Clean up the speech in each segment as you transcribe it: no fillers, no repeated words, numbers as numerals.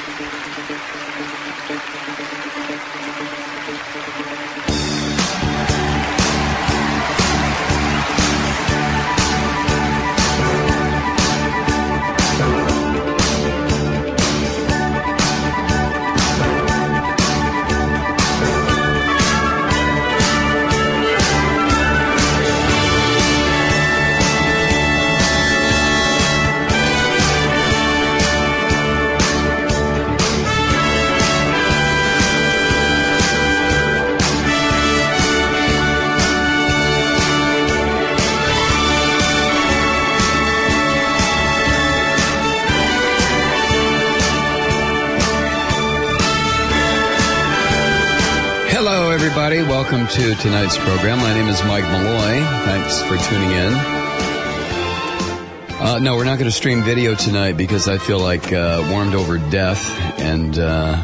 Welcome to tonight's program. My name is Mike Malloy. Thanks for tuning in. No, we're not going to stream video tonight because I feel like warmed over death and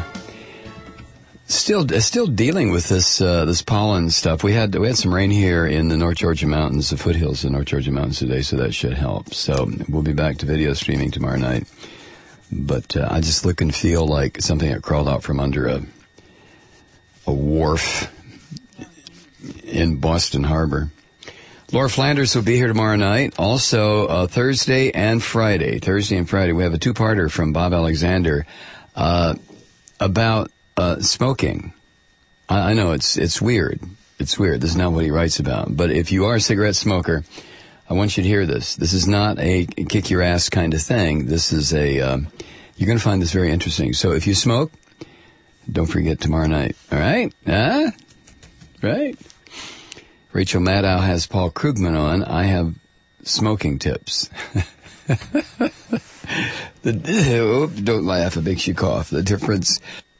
still dealing with this pollen stuff. We had some rain here in the North Georgia mountains, the foothills of the North Georgia mountains today, so that should help. So we'll be back to video streaming tomorrow night. But I just look and feel like something that crawled out from under a wharf in Boston Harbor. Laura Flanders will be here tomorrow night. Also, Thursday and Friday. We have a two-parter from Bob Alexander about smoking. I know it's weird. It's weird. This is not what he writes about. But if you are a cigarette smoker, I want you to hear this. This is not a kick your ass kind of thing. This is you're going to find this very interesting. So if you smoke, don't forget tomorrow night. All right? Right? Rachel Maddow has Paul Krugman on. I have smoking tips. Don't laugh, it makes you cough. The difference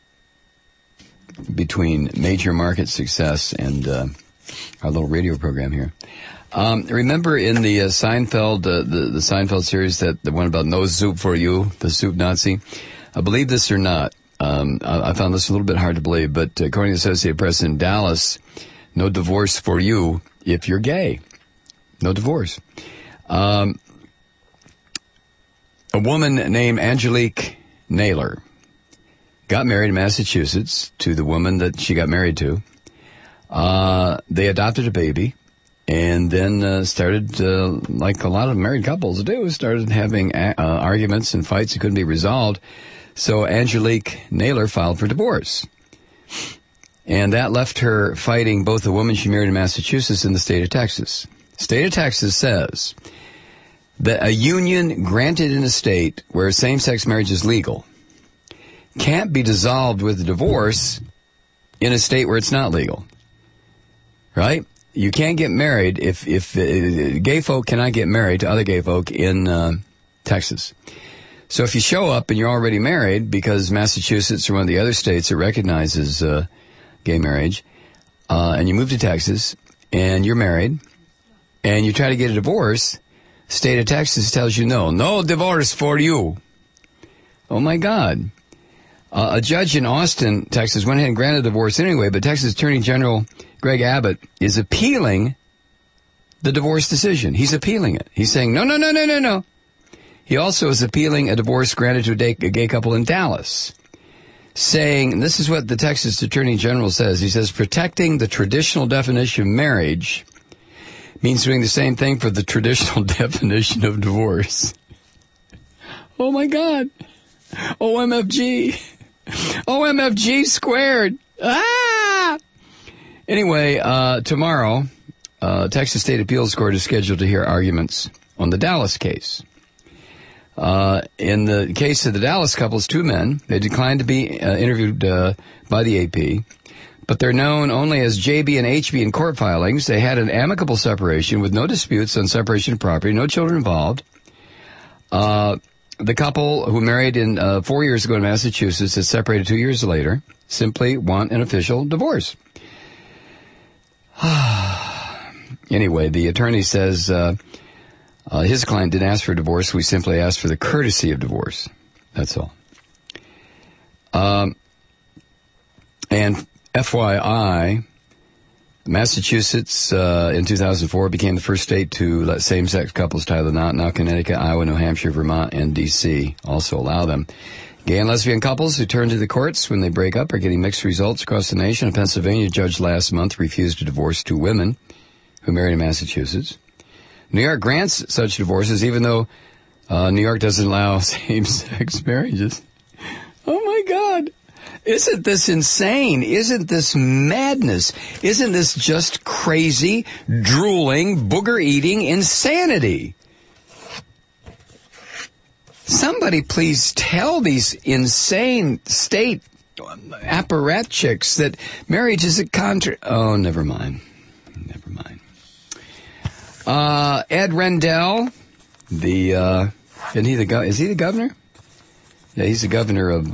between major market success and our little radio program here. Remember in the Seinfeld, the Seinfeld series, the one about no soup for you, the soup Nazi? Believe this or not, I found this a little bit hard to believe, but according to Associated Press in Dallas, no divorce for you if you're gay. No divorce. A woman named Angelique Naylor got married in Massachusetts to the woman that she got married to. They adopted a baby and then started, like a lot of married couples do, started having arguments and fights that couldn't be resolved. So Angelique Naylor filed for divorce. And that left her fighting both the woman she married in Massachusetts and the state of Texas. State of Texas says that a union granted in a state where same-sex marriage is legal can't be dissolved with a divorce in a state where it's not legal. Right? You can't get married if gay folk cannot get married to other gay folk in Texas. So if you show up and you're already married, because Massachusetts or one of the other states that recognizes gay marriage, and you move to Texas, and you're married, and you try to get a divorce, state of Texas tells you no divorce for you. Oh my God. A judge in Austin, Texas, went ahead and granted a divorce anyway, but Texas Attorney General Greg Abbott is appealing the divorce decision. He's appealing it. He's saying, no. He also is appealing a divorce granted to a gay couple in Dallas, saying, this is what the Texas Attorney General says. He says, protecting the traditional definition of marriage means doing the same thing for the traditional definition of divorce. Oh my God. OMFG. OMFG squared. Ah! Anyway, tomorrow, Texas State Appeals Court is scheduled to hear arguments on the Dallas case. In the case of the Dallas couples, two men, they declined to be interviewed by the AP, but they're known only as JB and HB in court filings. They had an amicable separation with no disputes on separation of property, no children involved. The couple who married 4 years ago in Massachusetts has separated 2 years later, simply want an official divorce. Anyway, the attorney says his client didn't ask for a divorce. We simply asked for the courtesy of divorce. That's all. And FYI, Massachusetts in 2004 became the first state to let same-sex couples tie the knot. Now Connecticut, Iowa, New Hampshire, Vermont, and D.C. also allow them. Gay and lesbian couples who turn to the courts when they break up are getting mixed results across the nation. A Pennsylvania judge last month refused to divorce two women who married in Massachusetts. New York grants such divorces, even though New York doesn't allow same-sex marriages. Oh, my God. Isn't this insane? Isn't this madness? Isn't this just crazy, drooling, booger-eating insanity? Somebody please tell these insane state apparatchiks that marriage is a Oh, never mind. Never mind. Ed Rendell, is he the governor? Yeah, he's the governor of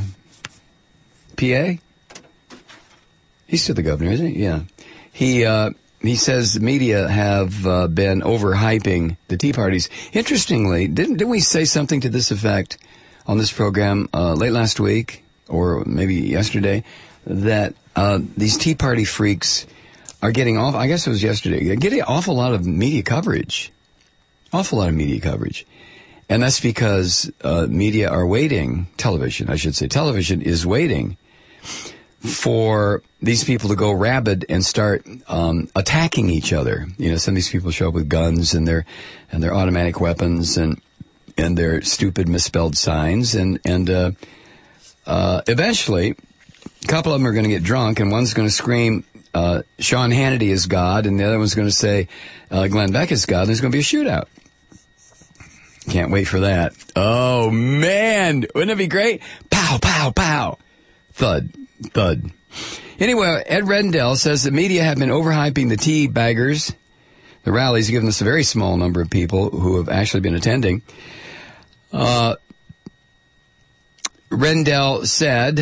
PA. He's still the governor, isn't he? Yeah. He says the media have been overhyping the Tea Parties. Interestingly, didn't we say something to this effect on this program late last week or maybe yesterday that these Tea Party freaks are getting off? I guess it was yesterday. Getting an awful lot of media coverage. Awful lot of media coverage. And that's because media are waiting, television is waiting for these people to go rabid and start attacking each other. You know, some of these people show up with guns and their automatic weapons and their stupid misspelled signs and eventually a couple of them are going to get drunk and one's going to scream Sean Hannity is God and the other one's going to say Glenn Beck is God and there's going to be a shootout. Can't wait for that. Oh man, wouldn't it be great? Pow, pow, pow. Thud. Thud. Anyway, Ed Rendell says the media have been overhyping the tea baggers. The rallies, giving us a very small number of people who have actually been attending. Rendell said,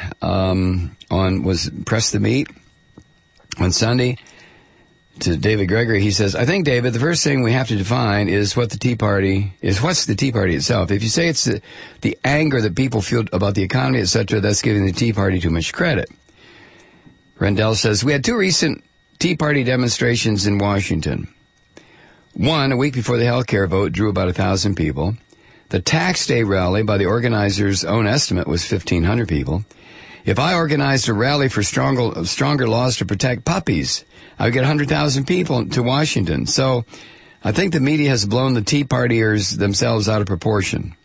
was Press the Meat on Sunday to David Gregory. He says, I think, David, the first thing we have to define is what's the Tea Party itself. If you say it's the anger that people feel about the economy, etc., that's giving the Tea Party too much credit. Rendell says, we had two recent Tea Party demonstrations in Washington. One, a week before the health care vote, drew about 1,000 people. The Tax Day rally, by the organizers' own estimate, was 1,500 people. If I organized a rally for stronger laws to protect puppies, I would get 100,000 people to Washington. So I think the media has blown the Tea Partiers themselves out of proportion.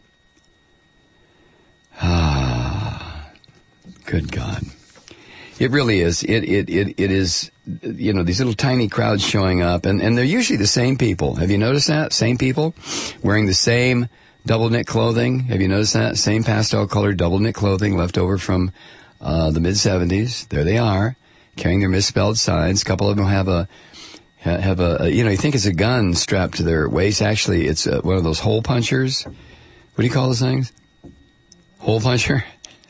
Good God. It really is. It is, you know, these little tiny crowds showing up, and they're usually the same people. Have you noticed that? Same people wearing the same double knit clothing. Have you noticed that? Same pastel colored double knit clothing left over from the mid-'70s. There they are, carrying their misspelled signs. A couple of them have a you know, you think it's a gun strapped to their waist. Actually, it's one of those hole punchers. What do you call those things? Hole puncher?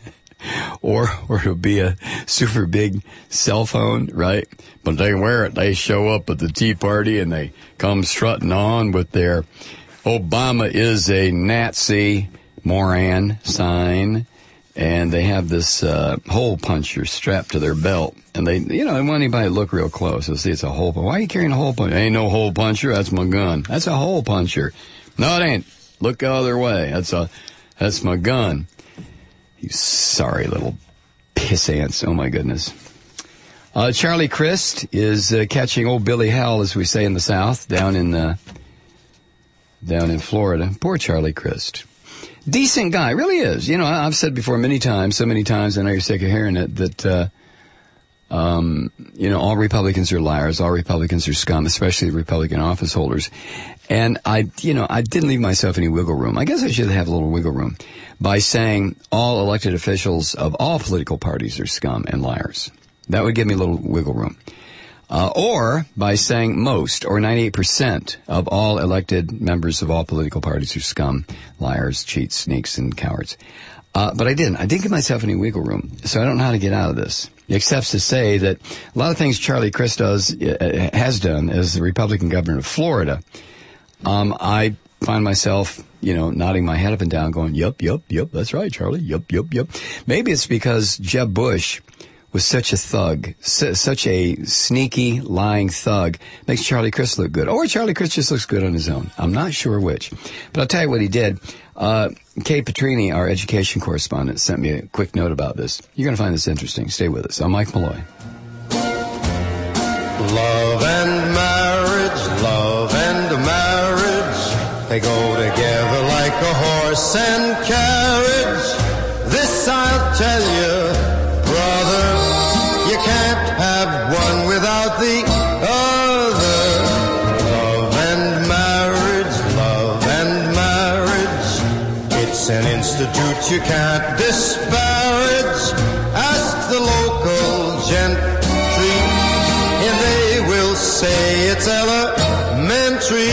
Or it'll be a super big cell phone, right? But they wear it. They show up at the Tea Party and they come strutting on with their Obama is a Nazi moron sign. And they have this hole puncher strapped to their belt. And they, you know, they want anybody to look real close. They'll see it's a hole puncher. Why are you carrying a hole puncher? Ain't no hole puncher. That's my gun. That's a hole puncher. No, it ain't. Look the other way. That's my gun. You sorry little piss ants. Oh, my goodness. Charlie Crist is catching old Billy Hell, as we say in the South, down in Florida. Poor Charlie Crist. Decent guy, really is. You know, I've said before so many times, I know you're sick of hearing it, that, you know, all Republicans are liars, all Republicans are scum, especially the Republican office holders. And I didn't leave myself any wiggle room. I guess I should have a little wiggle room by saying all elected officials of all political parties are scum and liars. That would give me a little wiggle room. Or by saying most, or 98% of all elected members of all political parties are scum, liars, cheats, sneaks, and cowards. But I didn't. I didn't give myself any wiggle room, so I don't know how to get out of this. Except to say that a lot of things Charlie Crist has done as the Republican governor of Florida, I find myself, you know, nodding my head up and down going, yup, that's right, Charlie, yup. Maybe it's because Jeb Bush was such a thug, such a sneaky, lying thug, makes Charlie Crist look good. Or Charlie Crist just looks good on his own. I'm not sure which. But I'll tell you what he did. Kay Petrini, our education correspondent, sent me a quick note about this. You're going to find this interesting. Stay with us. I'm Mike Malloy. Love and marriage, they go together like a horse and carriage. This I'll tell you, brother, you can't have one without the other. Love and marriage, it's an institute you can't disparage. Ask the local gentry, and they will say it's elementary.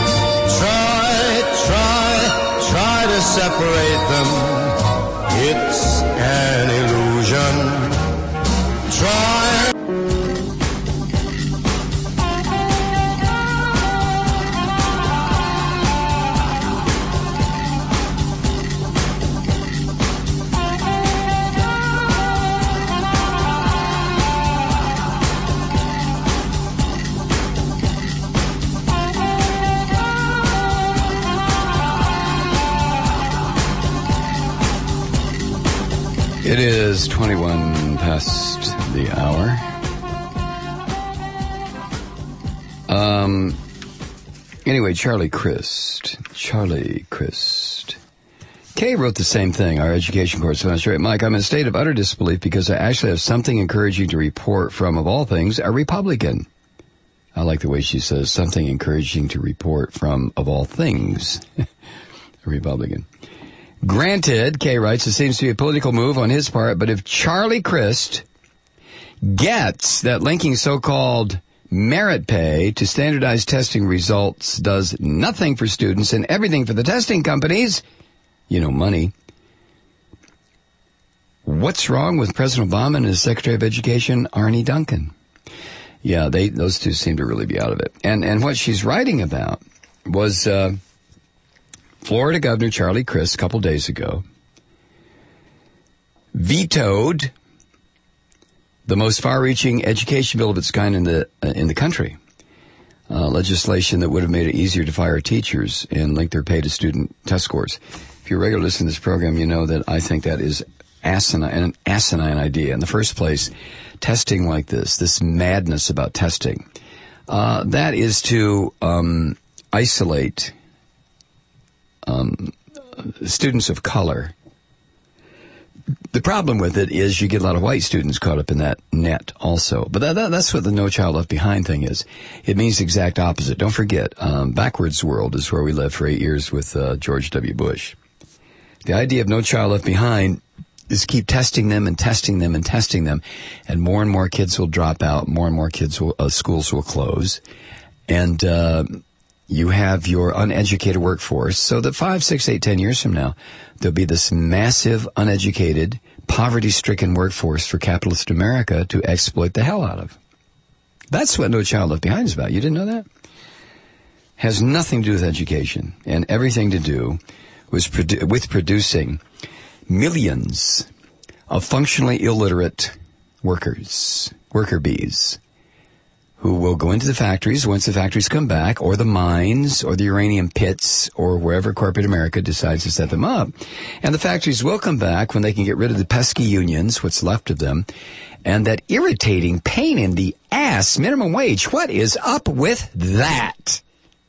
Try to separate them. It's an illusion. Try. It is 21 past the hour. Anyway, Charlie Crist. Kay wrote the same thing, our education correspondent. Right, Mike, I'm in a state of utter disbelief because I actually have something encouraging to report from, of all things, a Republican. I like the way she says something encouraging to report from, of all things, a Republican. Granted, Kay writes, it seems to be a political move on his part, but if Charlie Crist gets that linking so-called merit pay to standardized testing results does nothing for students and everything for the testing companies, money, what's wrong with President Obama and his Secretary of Education, Arne Duncan? Yeah, those two seem to really be out of it. And what she's writing about was Florida Governor Charlie Crist a couple days ago vetoed the most far-reaching education bill of its kind in the country, legislation that would have made it easier to fire teachers and link their pay to student test scores. If you're a regular listener to this program, you know that I think that is an asinine idea. In the first place, testing like this madness about testing, that is to isolate students of color. The problem with it is you get a lot of white students caught up in that net also. But that's what the No Child Left Behind thing is. It means the exact opposite. Don't forget, backwards world is where we lived for 8 years with George W. Bush. The idea of No Child Left Behind is keep testing them and testing them and testing them, and more kids will drop out, more and more schools will close, and you have your uneducated workforce, so that 5, 6, 8, 10 years from now, there'll be this massive, uneducated, poverty-stricken workforce for capitalist America to exploit the hell out of. That's what No Child Left Behind is about. You didn't know that? Has nothing to do with education, and everything to do with producing millions of functionally illiterate worker bees, who will go into the factories once the factories come back, or the mines, or the uranium pits, or wherever corporate America decides to set them up. And the factories will come back when they can get rid of the pesky unions, what's left of them, and that irritating pain in the ass minimum wage. What is up with that?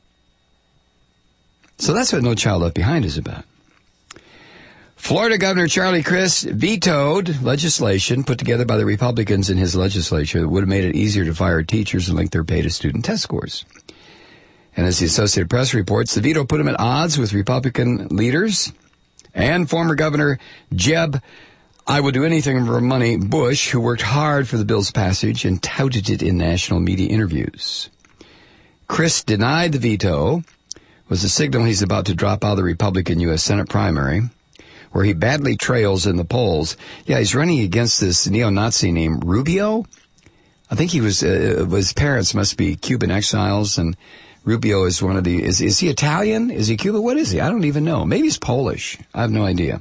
So that's what No Child Left Behind is about. Florida Governor Charlie Crist vetoed legislation put together by the Republicans in his legislature that would have made it easier to fire teachers and link their pay to student test scores. And as the Associated Press reports, the veto put him at odds with Republican leaders and former Governor Jeb, I will do anything for money, Bush, who worked hard for the bill's passage and touted it in national media interviews. Crist denied the veto was a signal he's about to drop out of the Republican U.S. Senate primary, where he badly trails in the polls. Yeah, he's running against this neo-Nazi named Rubio. I think he was, his parents must be Cuban exiles, and Rubio is one of the, is he Italian? Is he Cuban? What is he? I don't even know. Maybe he's Polish. I have no idea.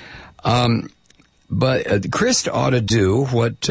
But Crist ought to do what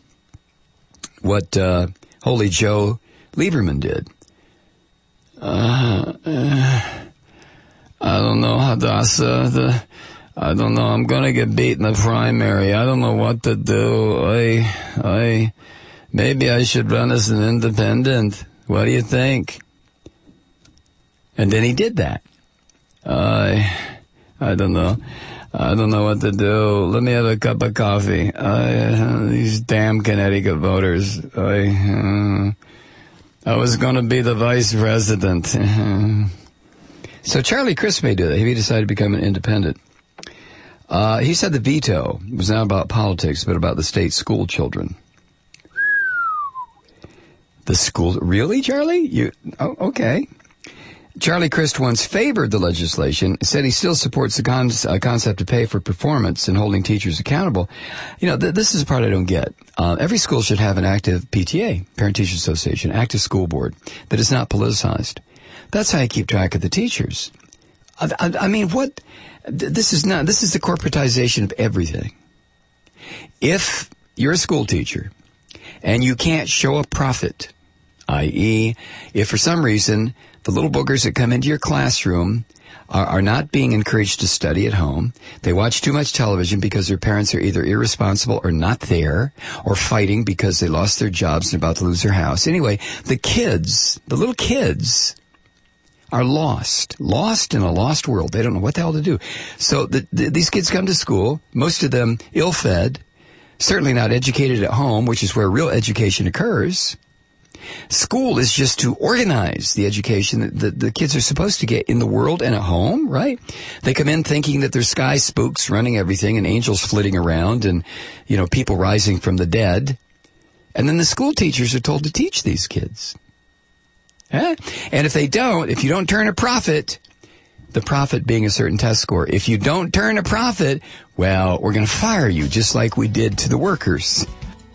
Holy Joe Lieberman did. I don't know, Hadassah. I don't know. I'm going to get beat in the primary. I don't know what to do. Maybe I should run as an independent. What do you think? And then he did that. I don't know. I don't know what to do. Let me have a cup of coffee. These damn Connecticut voters. I was going to be the vice president. So Charlie Crist may do that. He decided to become an independent. He said the veto was not about politics, but about the state school children. The school... Really, Charlie? Okay. Charlie Crist once favored the legislation, said he still supports the concept of pay for performance and holding teachers accountable. This is the part I don't get. Every school should have an active PTA, Parent-Teacher Association, active school board, that is not politicized. That's how you keep track of the teachers. I mean, what... This is the corporatization of everything. If you're a school teacher and you can't show a profit, i.e., if for some reason the little boogers that come into your classroom are not being encouraged to study at home, they watch too much television because their parents are either irresponsible or not there, or fighting because they lost their jobs and are about to lose their house. Anyway, the little kids are lost in a lost world. They don't know what the hell to do. So these kids come to school, most of them ill-fed, certainly not educated at home, which is where real education occurs. School is just to organize the education that the kids are supposed to get in the world and at home, right? They come in thinking that there's sky spooks running everything and angels flitting around and, people rising from the dead. And then the school teachers are told to teach these kids. And if you don't turn a profit, the profit being a certain test score, if you don't turn a profit, well, we're going to fire you just like we did to the workers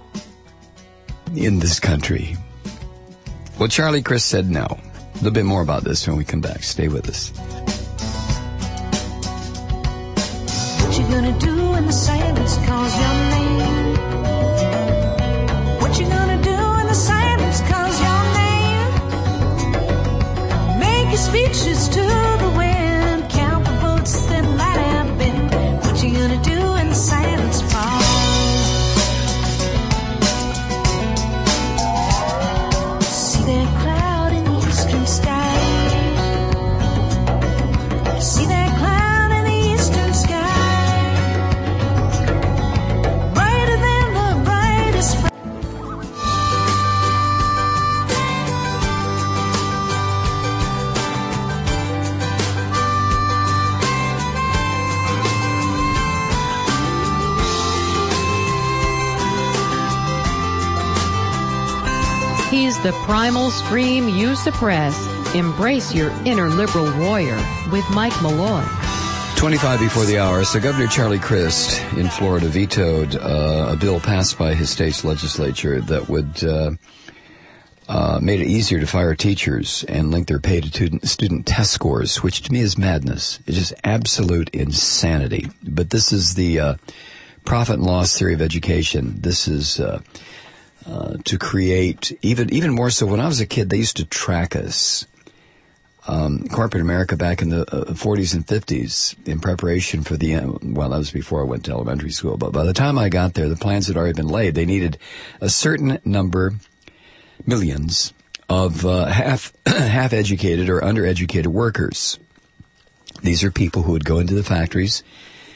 in this country. Well, Charlie Crist said no. A little bit more about this when we come back. Stay with us. What you gonna do when the silence calls your name? What you gonna do when the silence calls your name? Make your speeches to the wind, count the votes that might have been. What you gonna do when the silence falls? See that cloud in the eastern sky. See that cloud in the eastern sky. Brighter than the brightest. He's the primal scream you suppress. Embrace your inner liberal warrior with Mike Malloy. 25 before the hour. So Governor Charlie Crist in Florida vetoed a bill passed by his state's legislature that would made it easier to fire teachers and link their pay to student test scores, which to me is madness. It's just absolute insanity. But this is the profit and loss theory of education. This is to create, even more so, when I was a kid, they used to track us. Corporate America back in the 40s and 50s in preparation for that was before I went to elementary school, but by the time I got there, the plans had already been laid. They needed a certain number, millions, of half-educated or undereducated workers. These are people who would go into the factories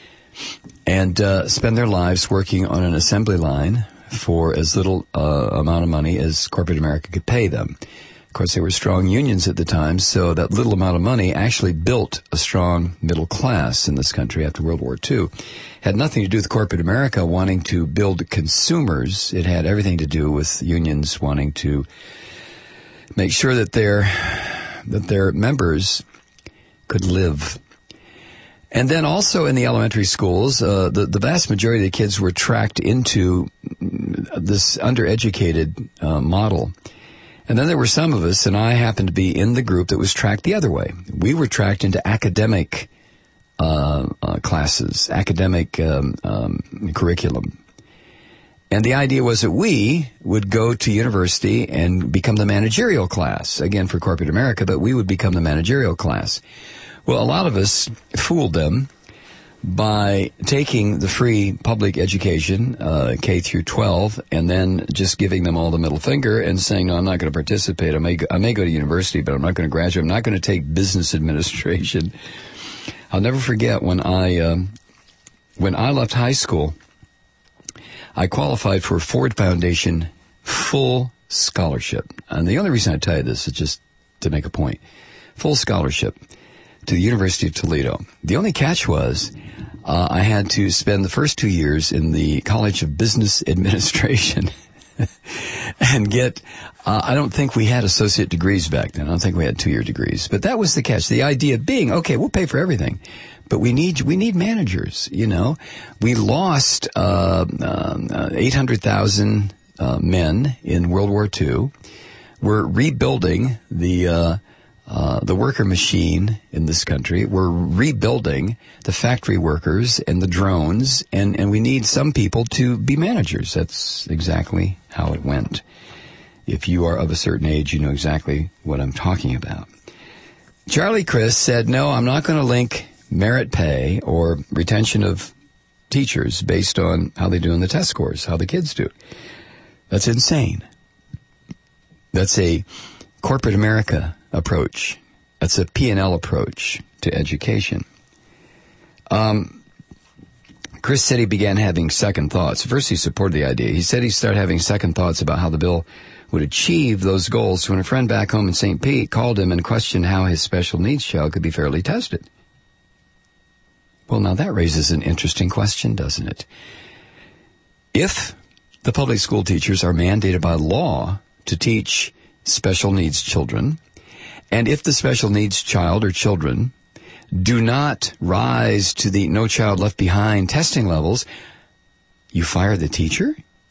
and spend their lives working on an assembly line for as little amount of money as corporate America could pay them. Of course, there were strong unions at the time, so that little amount of money actually built a strong middle class in this country after World War II. Had nothing to do with corporate America wanting to build consumers. It had everything to do with unions wanting to make sure that their members could live. And then also in the elementary schools, the vast majority of the kids were tracked into this undereducated model. And then there were some of us, and I happened to be in the group that was tracked the other way. We were tracked into academic classes, academic curriculum. And the idea was that we would go to university and become the managerial class, again for corporate America, but we would become the managerial class. Well, a lot of us fooled them by taking the free public education, K through 12, and then just giving them all the middle finger and saying, no, I'm not going to participate. I may go to university, but I'm not going to graduate. I'm not going to take business administration. I'll never forget when I left high school, I qualified for Ford Foundation full scholarship. And the only reason I tell you this is just to make a point. Full scholarship to the University of Toledo. The only catch was I had to spend the first 2 years in the College of Business Administration and get, I don't think we had associate degrees back then. I don't think we had 2-year degrees. But that was the catch. The idea being, okay, we'll pay for everything, but we need managers, you know. We lost 800,000 men in World War II. We're rebuilding the worker machine in this country. We're rebuilding the factory workers and the drones, and we need some people to be managers. That's exactly how it went. If you are of a certain age, you know exactly what I'm talking about. Charlie Crist said, no, I'm not going to link merit pay or retention of teachers based on how they do in the test scores, how the kids do. That's insane. That's a corporate America approach. That's a P&L approach to education. Chris said he began having second thoughts. First, he supported the idea. He said he started having second thoughts about how the bill would achieve those goals when a friend back home in St. Pete called him and questioned how his special needs child could be fairly tested. Well, now that raises an interesting question, doesn't it? If the public school teachers are mandated by law to teach special needs children, and if the special needs child or children do not rise to the No Child Left Behind testing levels, you fire the teacher?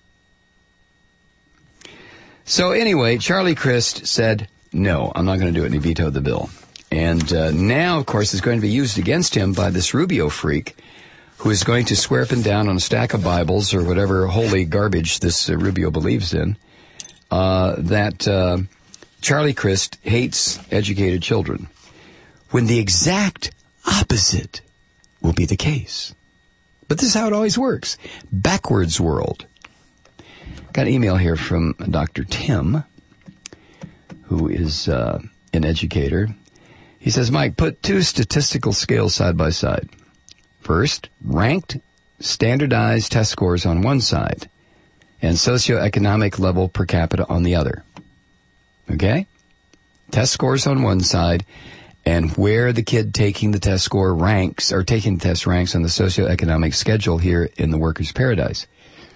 So anyway, Charlie Crist said, no, I'm not going to do it, and he vetoed the bill. And now, of course, it's going to be used against him by this Rubio freak who is going to swear up and down on a stack of Bibles or whatever holy garbage this Rubio believes in, that Charlie Crist hates educated children, when the exact opposite will be the case. But this is how it always works. Backwards world. Got an email here from Dr. Tim, who is an educator. He says, Mike, put two statistical scales side by side. First, ranked standardized test scores on one side and socioeconomic level per capita on the other. Okay? Test scores on one side and where the kid taking the test score ranks, or taking the test ranks on the socioeconomic schedule here in the workers' paradise.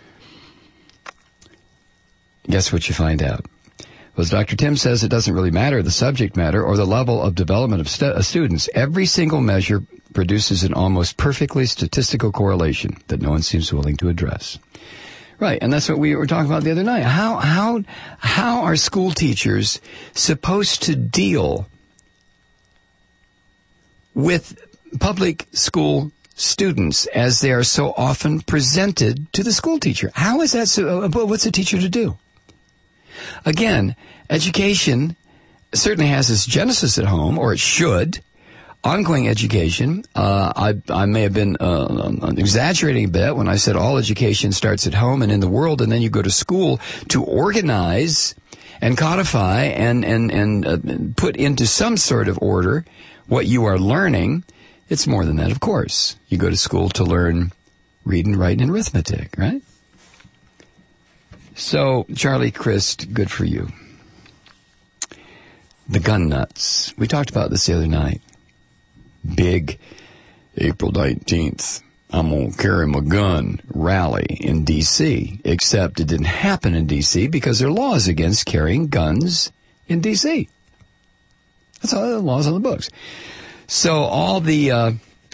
Guess what you find out? Well, as Dr. Tim says, it doesn't really matter the subject matter or the level of development of students. Every single measure produces an almost perfectly statistical correlation that no one seems willing to address. Right, and that's what we were talking about the other night. How are school teachers supposed to deal with public school students as they are so often presented to the school teacher? How is that what's a teacher to do? Again, education certainly has its genesis at home, or it should. Ongoing education, I may have been exaggerating a bit when I said all education starts at home and in the world, and then you go to school to organize and codify and put into some sort of order what you are learning. It's more than that, of course. You go to school to learn reading, writing, and arithmetic, right? So, Charlie Crist, good for you. The gun nuts. We talked about this the other night. Big April 19th, I'm going to carry my gun rally in D.C., except it didn't happen in D.C. because there are laws against carrying guns in D.C. That's all the laws on the books. So all the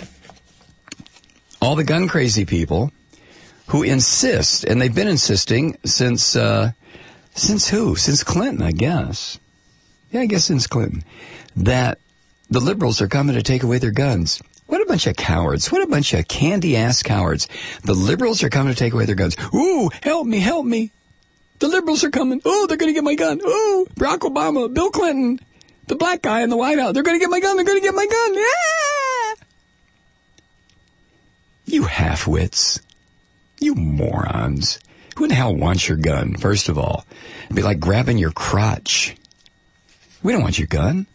gun crazy people who insist, and they've been insisting since who? Since Clinton, I guess. Yeah, I guess since Clinton, that the liberals are coming to take away their guns. What a bunch of cowards. What a bunch of candy-ass cowards. The liberals are coming to take away their guns. Ooh, help me, help me. The liberals are coming. Oh, they're going to get my gun. Oh, Barack Obama, Bill Clinton. The black guy in the White House. They're going to get my gun. They're going to get my gun. Yeah! You half-wits. You morons. Who in the hell wants your gun, first of all? It'd be like grabbing your crotch. We don't want your gun.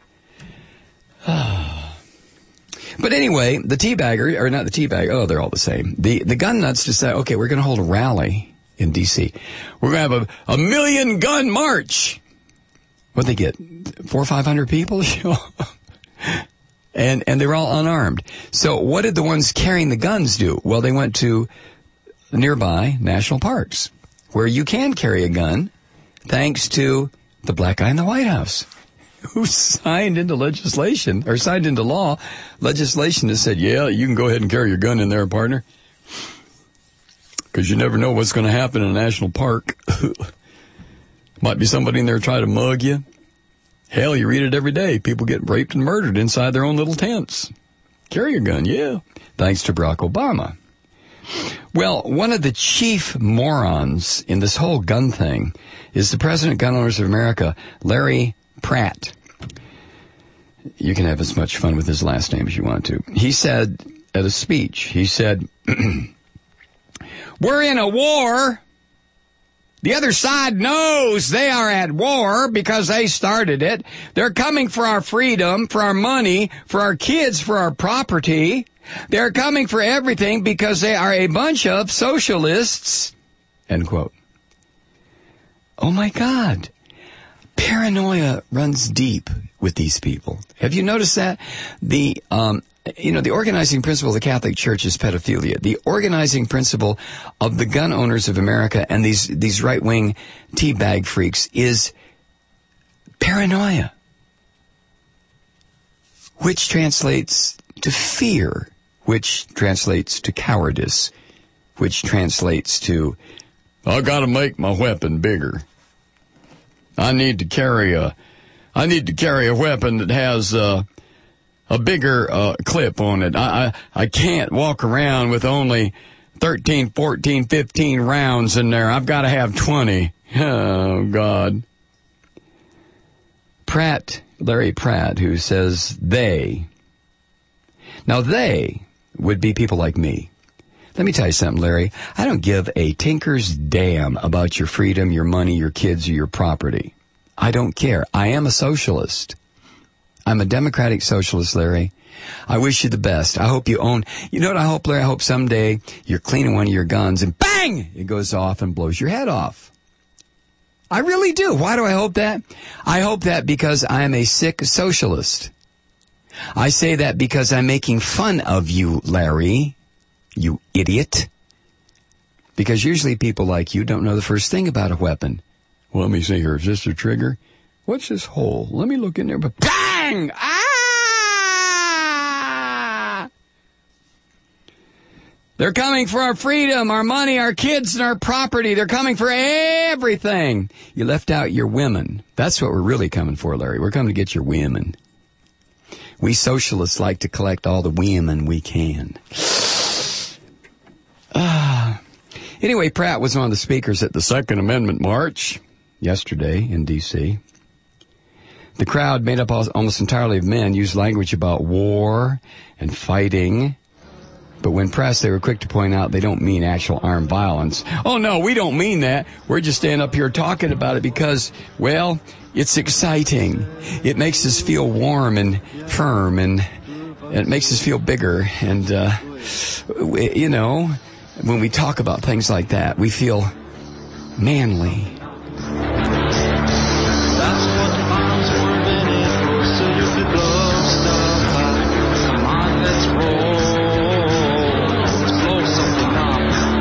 But anyway, the teabagger, or not the teabagger, they're all the same. The gun nuts decide, okay, we're going to hold a rally in D.C. We're going to have a million gun march. What'd they get? 400 or 500 people? and they're all unarmed. So what did the ones carrying the guns do? Well, they went to nearby national parks where you can carry a gun thanks to the black guy in the White House who signed into law legislation that said, yeah, you can go ahead and carry your gun in there, partner, because you never know what's going to happen in a national park. Might be somebody in there trying to mug you. Hell, you read it every day. People get raped and murdered inside their own little tents. Carry your gun, yeah. Thanks to Barack Obama. Well, one of the chief morons in this whole gun thing is the President of Gun Owners of America, Larry Pratt. You can have as much fun with his last name as you want to. He said at a speech, we're in a war. The other side knows they are at war because they started it. They're coming for our freedom, for our money, for our kids, for our property. They're coming for everything because they are a bunch of socialists. End quote. Oh my God. Paranoia runs deep with these people. Have you noticed that? The organizing principle of the Catholic Church is pedophilia. The organizing principle of the gun owners of America and these right-wing teabag freaks is paranoia, which translates to fear, which translates to cowardice, which translates to, I gotta make my weapon bigger. I need to carry a weapon that has a bigger clip on it. I can't walk around with only 13, 14, 15 rounds in there. I've got to have 20. Oh, God. Larry Pratt, who says they. Now, they would be people like me. Let me tell you something, Larry. I don't give a tinker's damn about your freedom, your money, your kids, or your property. I don't care. I am a socialist. I'm a democratic socialist, Larry. I wish you the best. I hope you own... You know what I hope, Larry? I hope someday you're cleaning one of your guns and bang! It goes off and blows your head off. I really do. Why do I hope that? I hope that because I am a sick socialist. I say that because I'm making fun of you, Larry. You idiot. Because usually people like you don't know the first thing about a weapon. Well, let me see here. Is this a trigger? What's this hole? Let me look in there. But bang! Ah! They're coming for our freedom, our money, our kids, and our property. They're coming for everything. You left out your women. That's what we're really coming for, Larry. We're coming to get your women. We socialists like to collect all the women we can. Anyway, Pratt was one of the speakers at the Second Amendment March yesterday in D.C. The crowd, made up almost entirely of men, used language about war and fighting. But when pressed, they were quick to point out they don't mean actual armed violence. Oh, no, we don't mean that. We're just standing up here talking about it because, well, it's exciting. It makes us feel warm and firm, and it makes us feel bigger. And, when we talk about things like that, we feel manly. That's what the bombs were meant for, so you could blow stuff up. Come on, let's roll. Let's blow something up.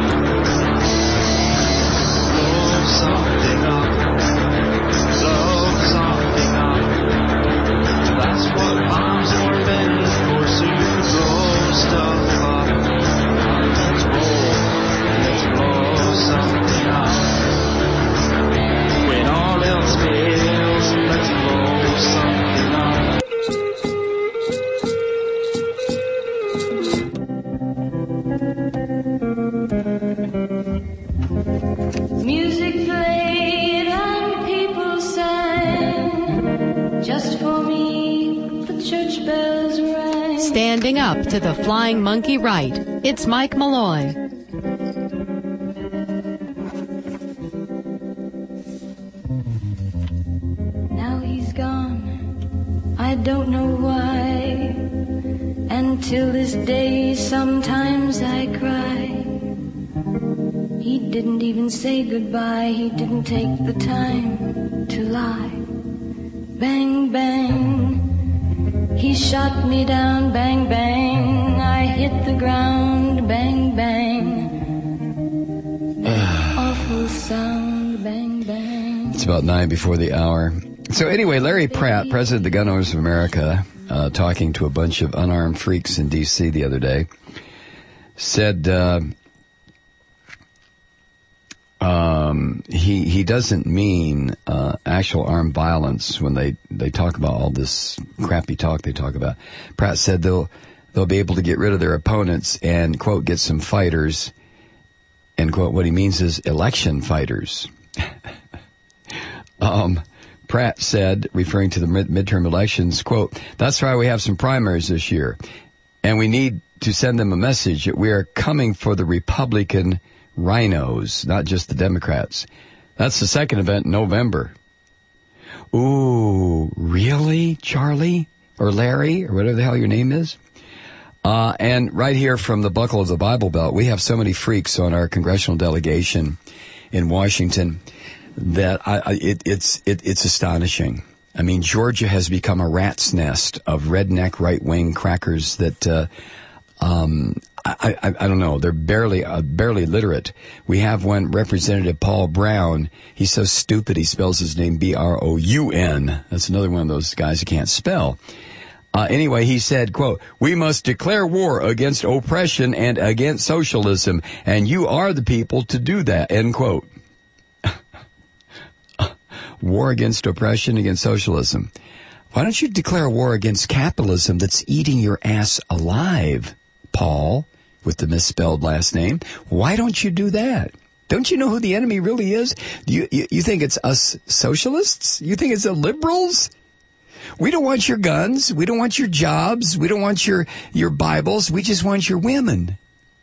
Blow something up. Blow something up. That's what bombs were meant for, so you could blow stuff up. Let's roll. Let's blow something up. standing up to the flying monkey right. It's Mike Malloy. Now he's gone, I don't know why. And till this day sometimes I cry. He didn't even say goodbye, he didn't take the time to lie. Bang, bang, he shot me down, bang, bang. I hit the ground, bang, bang. Awful sound, bang, bang. It's about 9 before the hour. So anyway, Larry Pratt, president of the Gun Owners of America, talking to a bunch of unarmed freaks in D.C. the other day, said he doesn't mean actual armed violence when they talk about all this crappy talk they talk about. Pratt said they'll be able to get rid of their opponents and, quote, get some fighters, end quote. What he means is election fighters. Pratt said, referring to the midterm elections, quote, that's why we have some primaries this year, and we need to send them a message that we are coming for the Republican rhinos, not just the Democrats. That's the second event in November. Ooh, really, Charlie? Or Larry? Or whatever the hell your name is? And right here from the Buckle of the Bible Belt, we have so many freaks on our congressional delegation in Washington that it's astonishing. I mean, Georgia has become a rat's nest of redneck right-wing crackers that I don't know. They're barely literate. We have one, Representative Paul Brown. He's so stupid he spells his name B-R-O-U-N. That's another one of those guys who can't spell. Anyway, he said, quote, we must declare war against oppression and against socialism, and you are the people to do that, end quote. War against oppression, against socialism. Why don't you declare war against capitalism that's eating your ass alive, Paul, with the misspelled last name? Why don't you do that? Don't you know who the enemy really is? You think it's us socialists? You think it's the liberals? We don't want your guns. We don't want your jobs. We don't want your Bibles. We just want your women.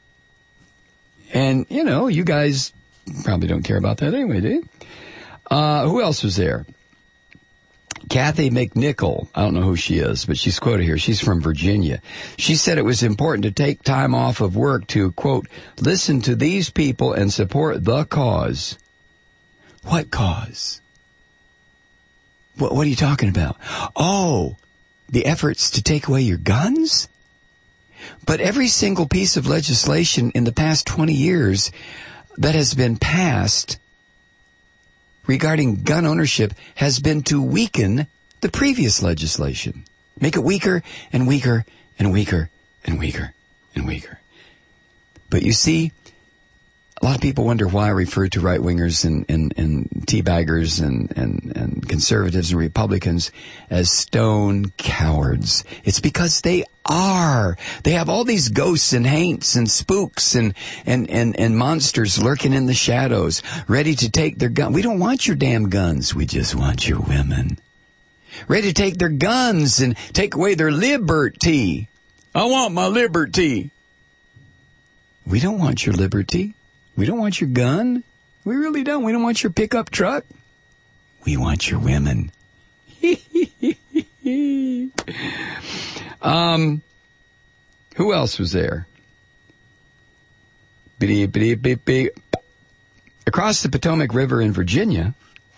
And, you know, you guys probably don't care about that anyway, do you? Who else was there? Kathy McNichol. I don't know who she is, but she's quoted here. She's from Virginia. She said it was important to take time off of work to, quote, listen to these people and support the cause. What cause? What are you talking about? Oh, the efforts to take away your guns? But every single piece of legislation in the past 20 years that has been passed regarding gun ownership has been to weaken the previous legislation. Make it weaker and weaker and weaker and weaker and weaker. But you see, a lot of people wonder why I refer to right-wingers and teabaggers and conservatives and Republicans as stone cowards. It's because they are. They have all these ghosts and haints and spooks and monsters lurking in the shadows, ready to take their gun. We don't want your damn guns. We just want your women. Ready to take their guns and take away their liberty. I want my liberty. We don't want your liberty. We don't want your gun. We really don't. We don't want your pickup truck. We want your women. Who else was there? Across the Potomac River in Virginia,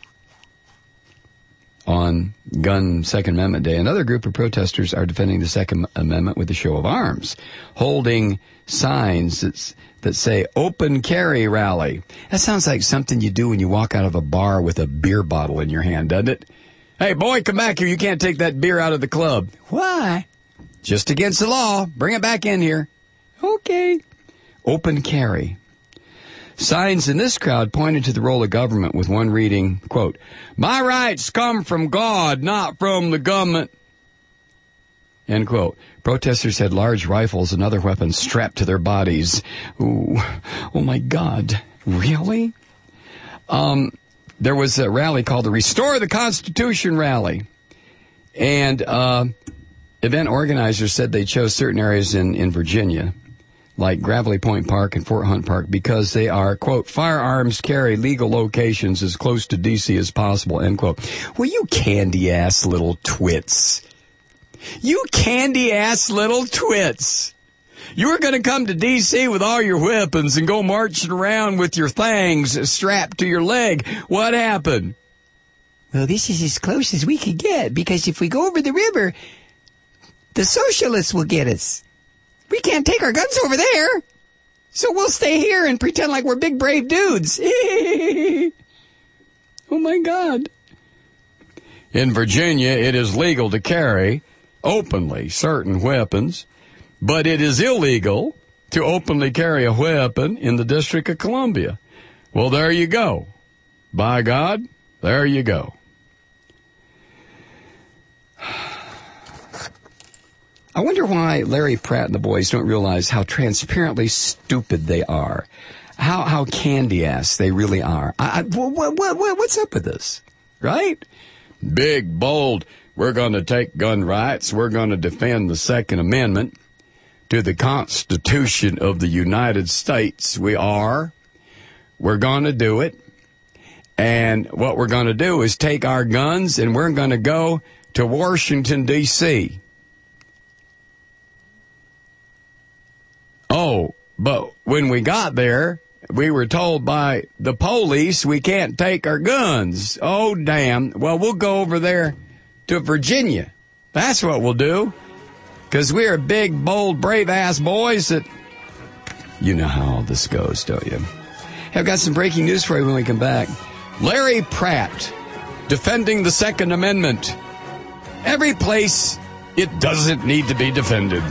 on Gun Second Amendment Day, another group of protesters are defending the Second Amendment with a show of arms, holding signs that say open carry rally. That sounds like something you do when you walk out of a bar with a beer bottle in your hand, doesn't it? Hey, boy, come back here. You can't take that beer out of the club. Why? Just against the law. Bring it back in here. Okay. Open carry. Signs in this crowd pointed to the role of government, with one reading, quote, my rights come from God, not from the government, end quote. Protesters had large rifles and other weapons strapped to their bodies. Ooh, oh my God. Really? There was a rally called the Restore the Constitution rally. And event organizers said they chose certain areas in Virginia, like Gravelly Point Park and Fort Hunt Park, because they are, quote, firearms carry legal locations as close to D.C. as possible, end quote. Well, you candy-ass little twits. You candy-ass little twits. You were going to come to D.C. with all your weapons and go marching around with your things strapped to your leg. What happened? Well, this is as close as we could get, because if we go over the river, the socialists will get us. We can't take our guns over there, so we'll stay here and pretend like we're big, brave dudes. Oh, my God. In Virginia, it is legal to carry openly certain weapons, but it is illegal to openly carry a weapon in the District of Columbia. Well, there you go. By God, there you go. I wonder why Larry Pratt and the boys don't realize how transparently stupid they are, how candy-ass they really are. What's up with this, right? Big, bold, we're going to take gun rights, we're going to defend the Second Amendment to the Constitution of the United States. We're going to do it, and what we're going to do is take our guns and we're going to go to Washington, D.C., Oh, but when we got there, we were told by the police we can't take our guns. Oh, damn. Well, we'll go over there to Virginia. That's what we'll do. Because we're big, bold, brave-ass boys that... You know how all this goes, don't you? Hey, I've got some breaking news for you when we come back. Larry Pratt defending the Second Amendment. Every place it doesn't need to be defended.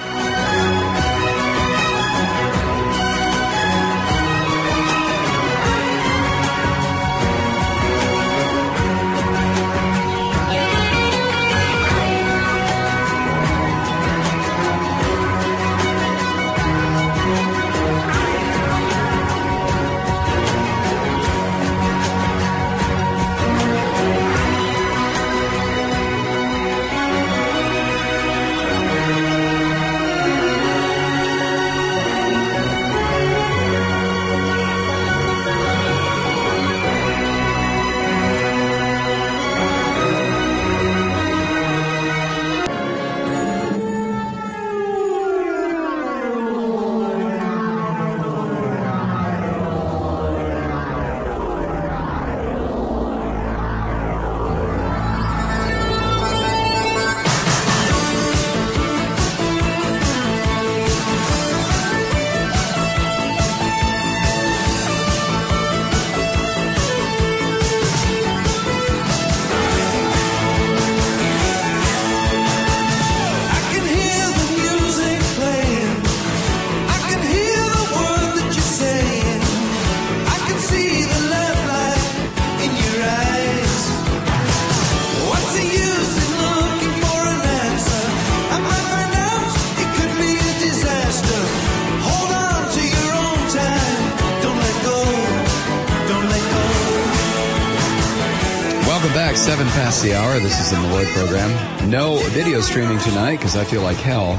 The hour. This is the Malloy program. No video streaming tonight because I feel like hell.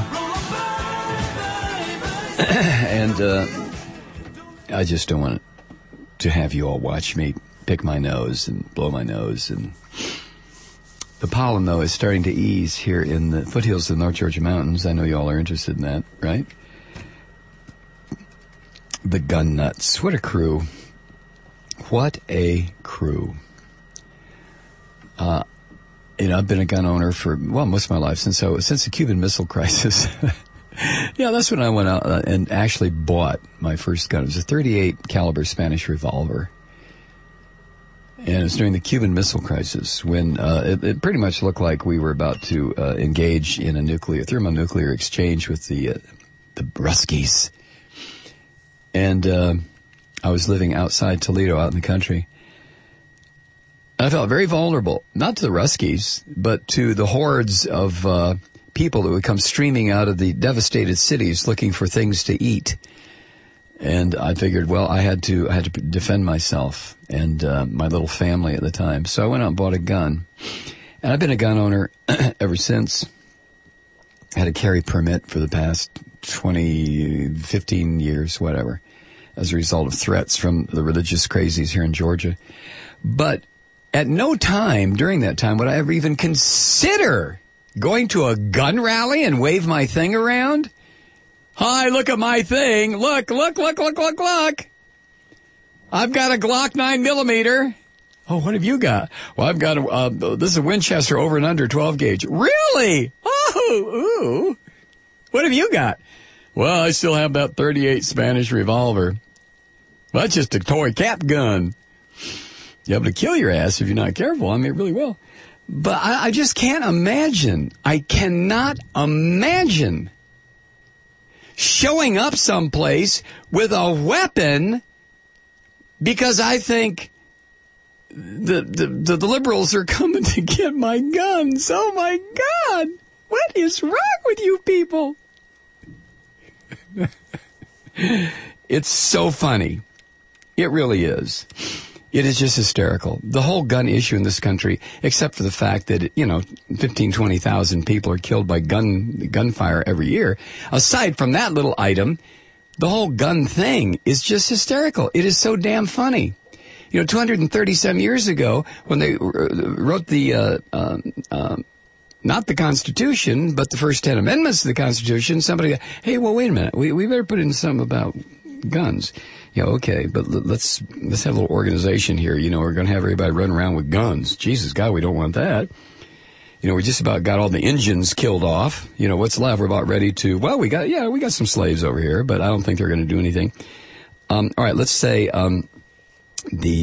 And I just don't want to have you all watch me pick my nose and blow my nose. And the pollen, though, is starting to ease here in the foothills of the North Georgia mountains. I know you all are interested in that, right? The gun nuts. What a crew. What a crew. I've been a gun owner for, most of my life, since the Cuban Missile Crisis. Yeah, that's when I went out and actually bought my first gun. It was a .38 caliber Spanish revolver. And it was during the Cuban Missile Crisis when it pretty much looked like we were about to engage in a thermonuclear exchange with the Ruskies. And I was living outside Toledo, out in the country. I felt very vulnerable, not to the Ruskies, but to the hordes of people that would come streaming out of the devastated cities looking for things to eat. And I figured, I had to defend myself and my little family at the time. So I went out and bought a gun. And I've been a gun owner ever since. had a carry permit for the past 15 years, whatever, as a result of threats from the religious crazies here in Georgia. But at no time during that time would I ever even consider going to a gun rally and wave my thing around. Hi, look at my thing. Look. I've got a Glock 9mm. Oh, what have you got? Well, I've got this is a Winchester over and under 12 gauge. Really? Oh, ooh. What have you got? Well, I still have that 38 Spanish revolver. Well, that's just a toy cap gun. You're able to kill your ass if you're not careful. I mean, it really will. But I just can't imagine. I cannot imagine showing up someplace with a weapon because I think the liberals are coming to get my guns. Oh, my God. What is wrong with you people? It's so funny. It really is. It is just hysterical. The whole gun issue in this country, except for the fact that, 15, 20,000 people are killed by gunfire every year. Aside from that little item, the whole gun thing is just hysterical. It is so damn funny. 237 years ago, when they wrote the, not the Constitution, but the first 10 amendments to the Constitution, somebody, hey, well, wait a minute. We better put in something about guns. Yeah, okay, but let's have a little organization here. We're going to have everybody run around with guns. Jesus, God, we don't want that. We just about got all the engines killed off. What's left? We're about ready to, well, we got some slaves over here, but I don't think they're going to do anything. All right, let's say, we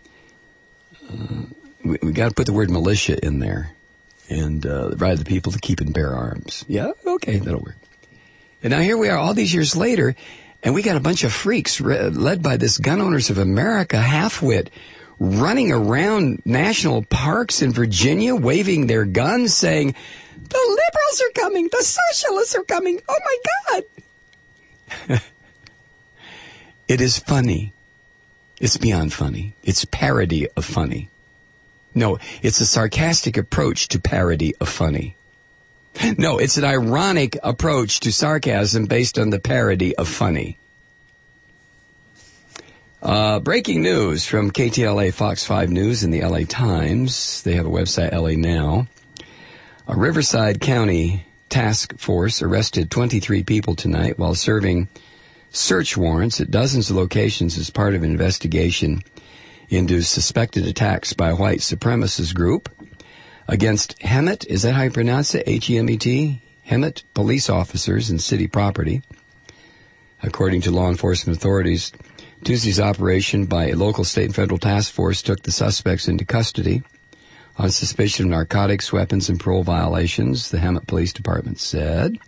got to put the word militia in there and, ride the people to keep and bear arms. Yeah, okay, that'll work. And now here we are all these years later, and we got a bunch of freaks led by this Gun Owners of America halfwit running around national parks in Virginia waving their guns saying, the liberals are coming, the socialists are coming, oh my God. It is funny. It's beyond funny. It's parody of funny. No, it's a sarcastic approach to parody of funny. No, it's an ironic approach to sarcasm based on the parody of funny. Breaking news from KTLA, Fox 5 News, and the LA Times. They have a website, LA Now. A Riverside County task force arrested 23 people tonight while serving search warrants at dozens of locations as part of an investigation into suspected attacks by a white supremacist group against Hemet, is that how you pronounce it? H-E-M-E-T? Hemet police officers and city property. According to law enforcement authorities, Tuesday's operation by a local, state, and federal task force took the suspects into custody on suspicion of narcotics, weapons, and parole violations, the Hemet Police Department said.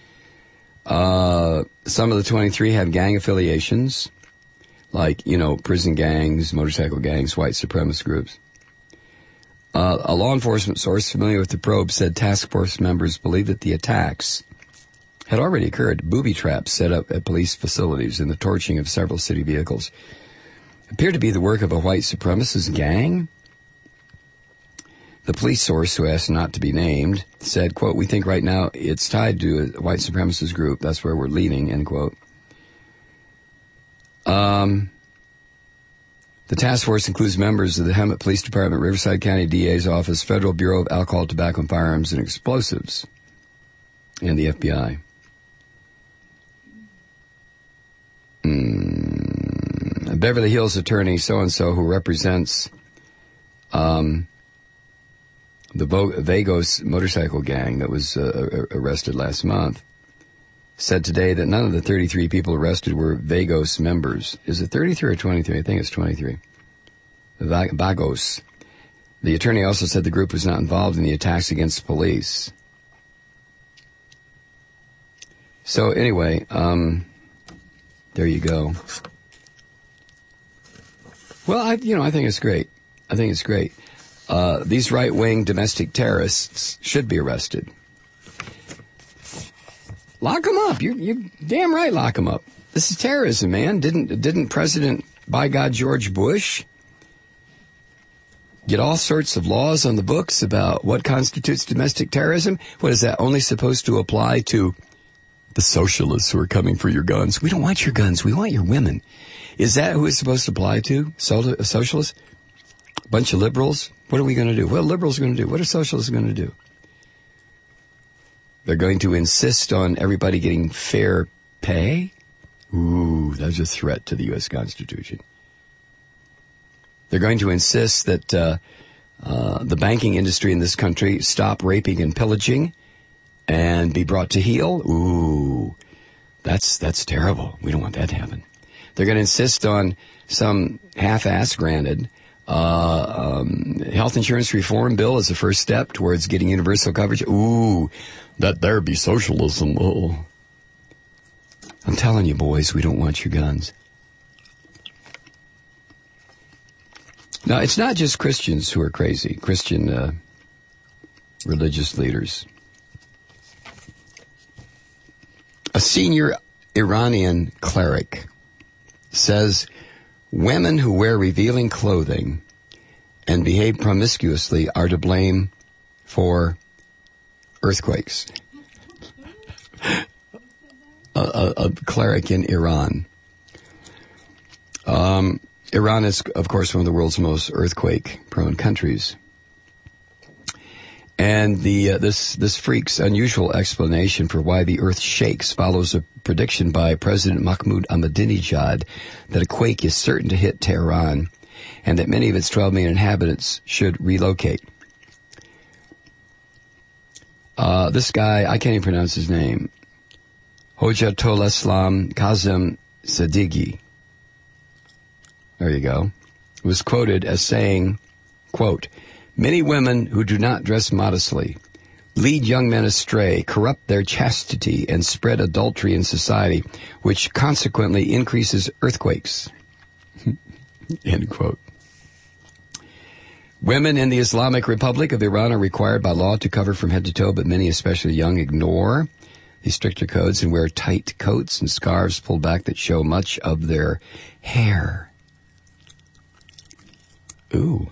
Some of the 23 have gang affiliations, like, prison gangs, motorcycle gangs, white supremacist groups. A law enforcement source familiar with the probe said task force members believe that the attacks had already occurred. Booby traps set up at police facilities and the torching of several city vehicles appeared to be the work of a white supremacist gang. The police source, who asked not to be named, said, quote, we think right now it's tied to a white supremacist group. That's where we're leaning, end quote. The task force includes members of the Hemet Police Department, Riverside County DA's Office, Federal Bureau of Alcohol, Tobacco, and Firearms and Explosives, and the FBI. Beverly Hills attorney so-and-so who represents the Vagos motorcycle gang that was arrested last month said today that none of the 33 people arrested were Vagos members. Is it 33 or 23? I think it's 23. Vagos. The attorney also said the group was not involved in the attacks against police. So anyway, there you go. Well, I think it's great. I think it's great. These right-wing domestic terrorists should be arrested. Lock them up. You're damn right. Lock them up. This is terrorism, man. Didn't President, by God, George Bush get all sorts of laws on the books about what constitutes domestic terrorism. What is that only supposed to apply to the socialists who are coming for your guns? We don't want your guns. We want your women. Is that who it's supposed to apply to? Socialists? A bunch of liberals? What are we going to do? What are liberals going to do? What are socialists going to do? They're going to insist on everybody getting fair pay? Ooh, that's a threat to the U.S. Constitution. They're going to insist that the banking industry in this country stop raping and pillaging and be brought to heel. Ooh, that's terrible. We don't want that to happen. They're going to insist on some half-ass granted health insurance reform bill as a first step towards getting universal coverage. Ooh, that there be socialism. Oh. I'm telling you, boys, we don't want your guns. Now, it's not just Christians who are crazy, Christian religious leaders. A senior Iranian cleric says women who wear revealing clothing and behave promiscuously are to blame for earthquakes. A cleric in Iran. Iran is, of course, one of the world's most earthquake-prone countries. And this freak's unusual explanation for why the earth shakes follows a prediction by President Mahmoud Ahmadinejad that a quake is certain to hit Tehran and that many of its 12 million inhabitants should relocate. This guy, I can't even pronounce his name, Hojatollah Islam Kazem Sadeghi, there you go, was quoted as saying, quote, "Many women who do not dress modestly lead young men astray, corrupt their chastity, and spread adultery in society, which consequently increases earthquakes." End quote. Women in the Islamic Republic of Iran are required by law to cover from head to toe, but many, especially young, ignore these stricter codes and wear tight coats and scarves pulled back that show much of their hair. Ooh.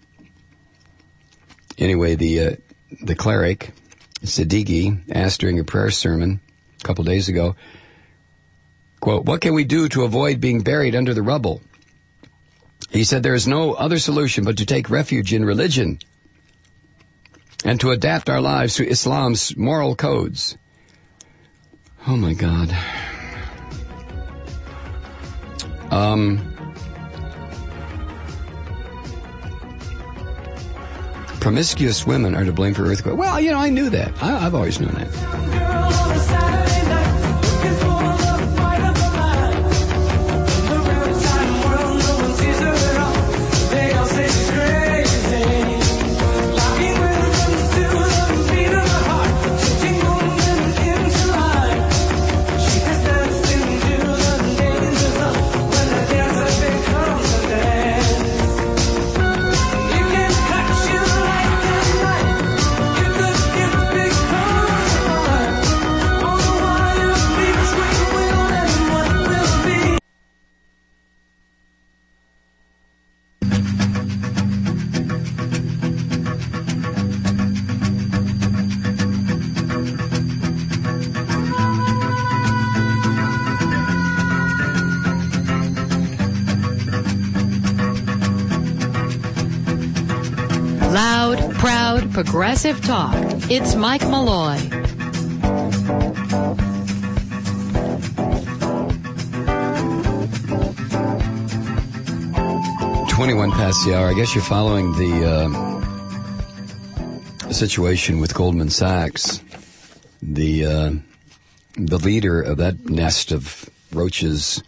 Anyway, the cleric, Sadeghi, asked during a prayer sermon a couple days ago, quote, "What can we do to avoid being buried under the rubble?" He said there is no other solution but to take refuge in religion and to adapt our lives to Islam's moral codes. Oh, my God. Promiscuous women are to blame for earthquakes. Well, you know, I knew that. I've always known that. Loud, proud, progressive talk. It's Mike Malloy. $21 past the hour. I guess you're following the situation with Goldman Sachs. The leader of that nest of roaches,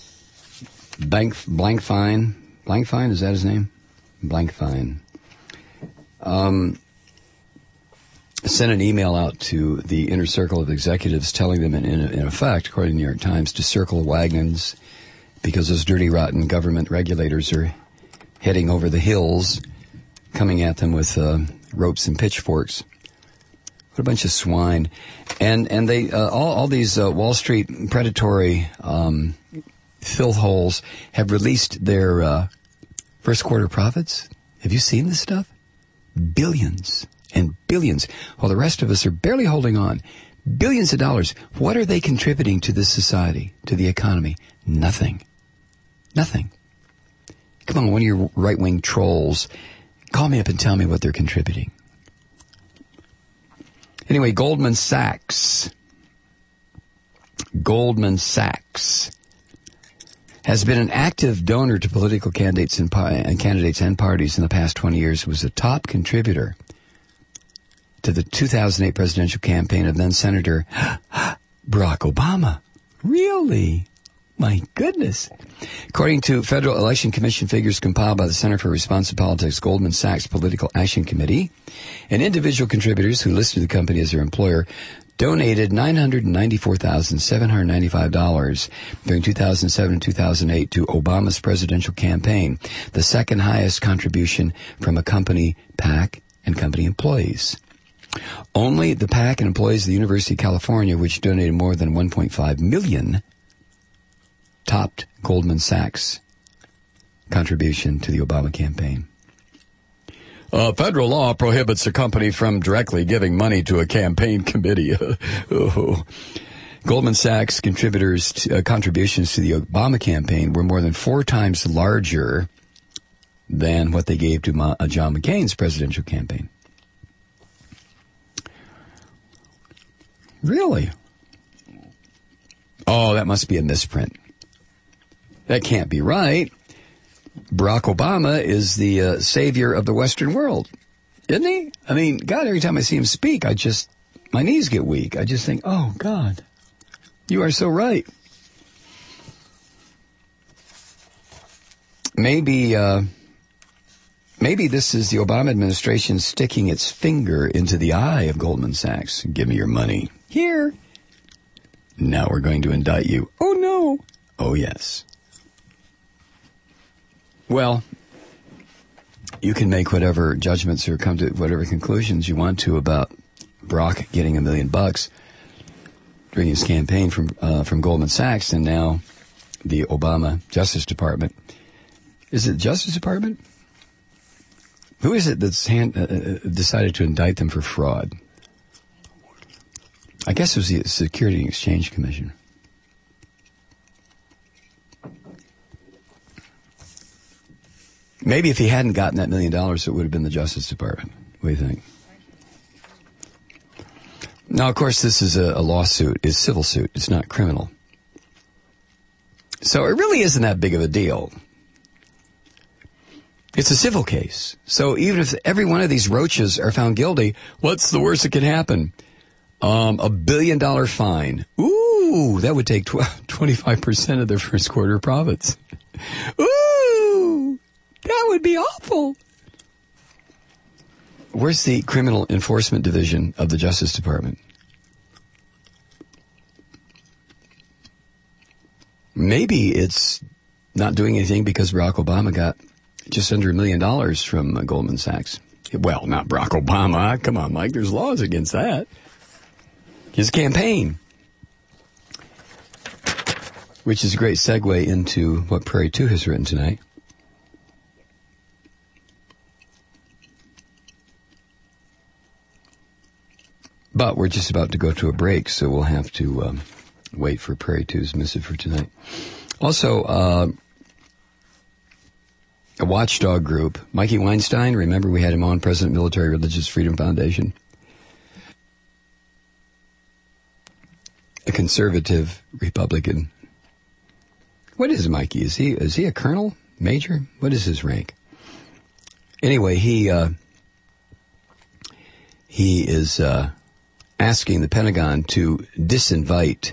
Blankfein, is that his name? Blankfein. Sent an email out to the inner circle of executives telling them, in effect, according to the New York Times, to circle wagons because those dirty, rotten government regulators are heading over the hills, coming at them with ropes and pitchforks. What a bunch of swine. And they all these Wall Street predatory filth holes have released their first quarter profits. Have you seen this stuff? Billions and billions, while the rest of us are barely holding on. Billions of dollars. What are they contributing to this society, to the economy? Nothing. Nothing. Come on, one of your right-wing trolls, call me up and tell me what they're contributing. Anyway, Goldman Sachs has been an active donor to political candidates and parties in the past 20 years. Was a top contributor to the 2008 presidential campaign of then Senator Barack Obama. Really? My goodness. According to Federal Election Commission figures compiled by the Center for Responsive Politics, Goldman Sachs Political Action Committee, and individual contributors who listed the company as their employer donated $994,795 during 2007 and 2008 to Obama's presidential campaign, the second highest contribution from a company, PAC, and company employees. Only the PAC and employees of the University of California, which donated more than $1.5 million, topped Goldman Sachs' contribution to the Obama campaign. Federal law prohibits a company from directly giving money to a campaign committee. Goldman Sachs contributions to the Obama campaign were more than 4 times larger than what they gave to John McCain's presidential campaign. Really? Oh, that must be a misprint. That can't be right. Barack Obama is the savior of the Western world, isn't he? I mean, God, every time I see him speak, my knees get weak. I just think, oh, God, you are so right. Maybe this is the Obama administration sticking its finger into the eye of Goldman Sachs. Give me your money. Here. Now we're going to indict you. Oh, no. Oh, yes. Well, you can make whatever judgments or come to whatever conclusions you want to about Barack getting $1 million during his campaign from Goldman Sachs, and now the Obama Justice Department. Is it the Justice Department? Who is it that's decided to indict them for fraud? I guess it was the Security and Exchange Commission. Maybe if he hadn't gotten that $1 million, it would have been the Justice Department. What do you think? Now, of course, this is a lawsuit. It's a civil suit. It's not criminal. So it really isn't that big of a deal. It's a civil case. So even if every one of these roaches are found guilty, what's the worst that could happen? $1 billion fine. Ooh, that would take 25% of their first quarter profits. Ooh! That would be awful. Where's the Criminal Enforcement Division of the Justice Department? Maybe it's not doing anything because Barack Obama got just under $1 million from Goldman Sachs. Well, not Barack Obama. Come on, Mike. There's laws against that. His campaign. Which is a great segue into what Prairie 2 has written tonight. But we're just about to go to a break, so we'll have to wait for Prairie 2's missive for tonight. Also, a watchdog group, Mikey Weinstein, remember we had him on, President Military Religious Freedom Foundation. A conservative Republican. What is Mikey? Is he a colonel? Major? What is his rank? Anyway, he is asking the Pentagon to disinvite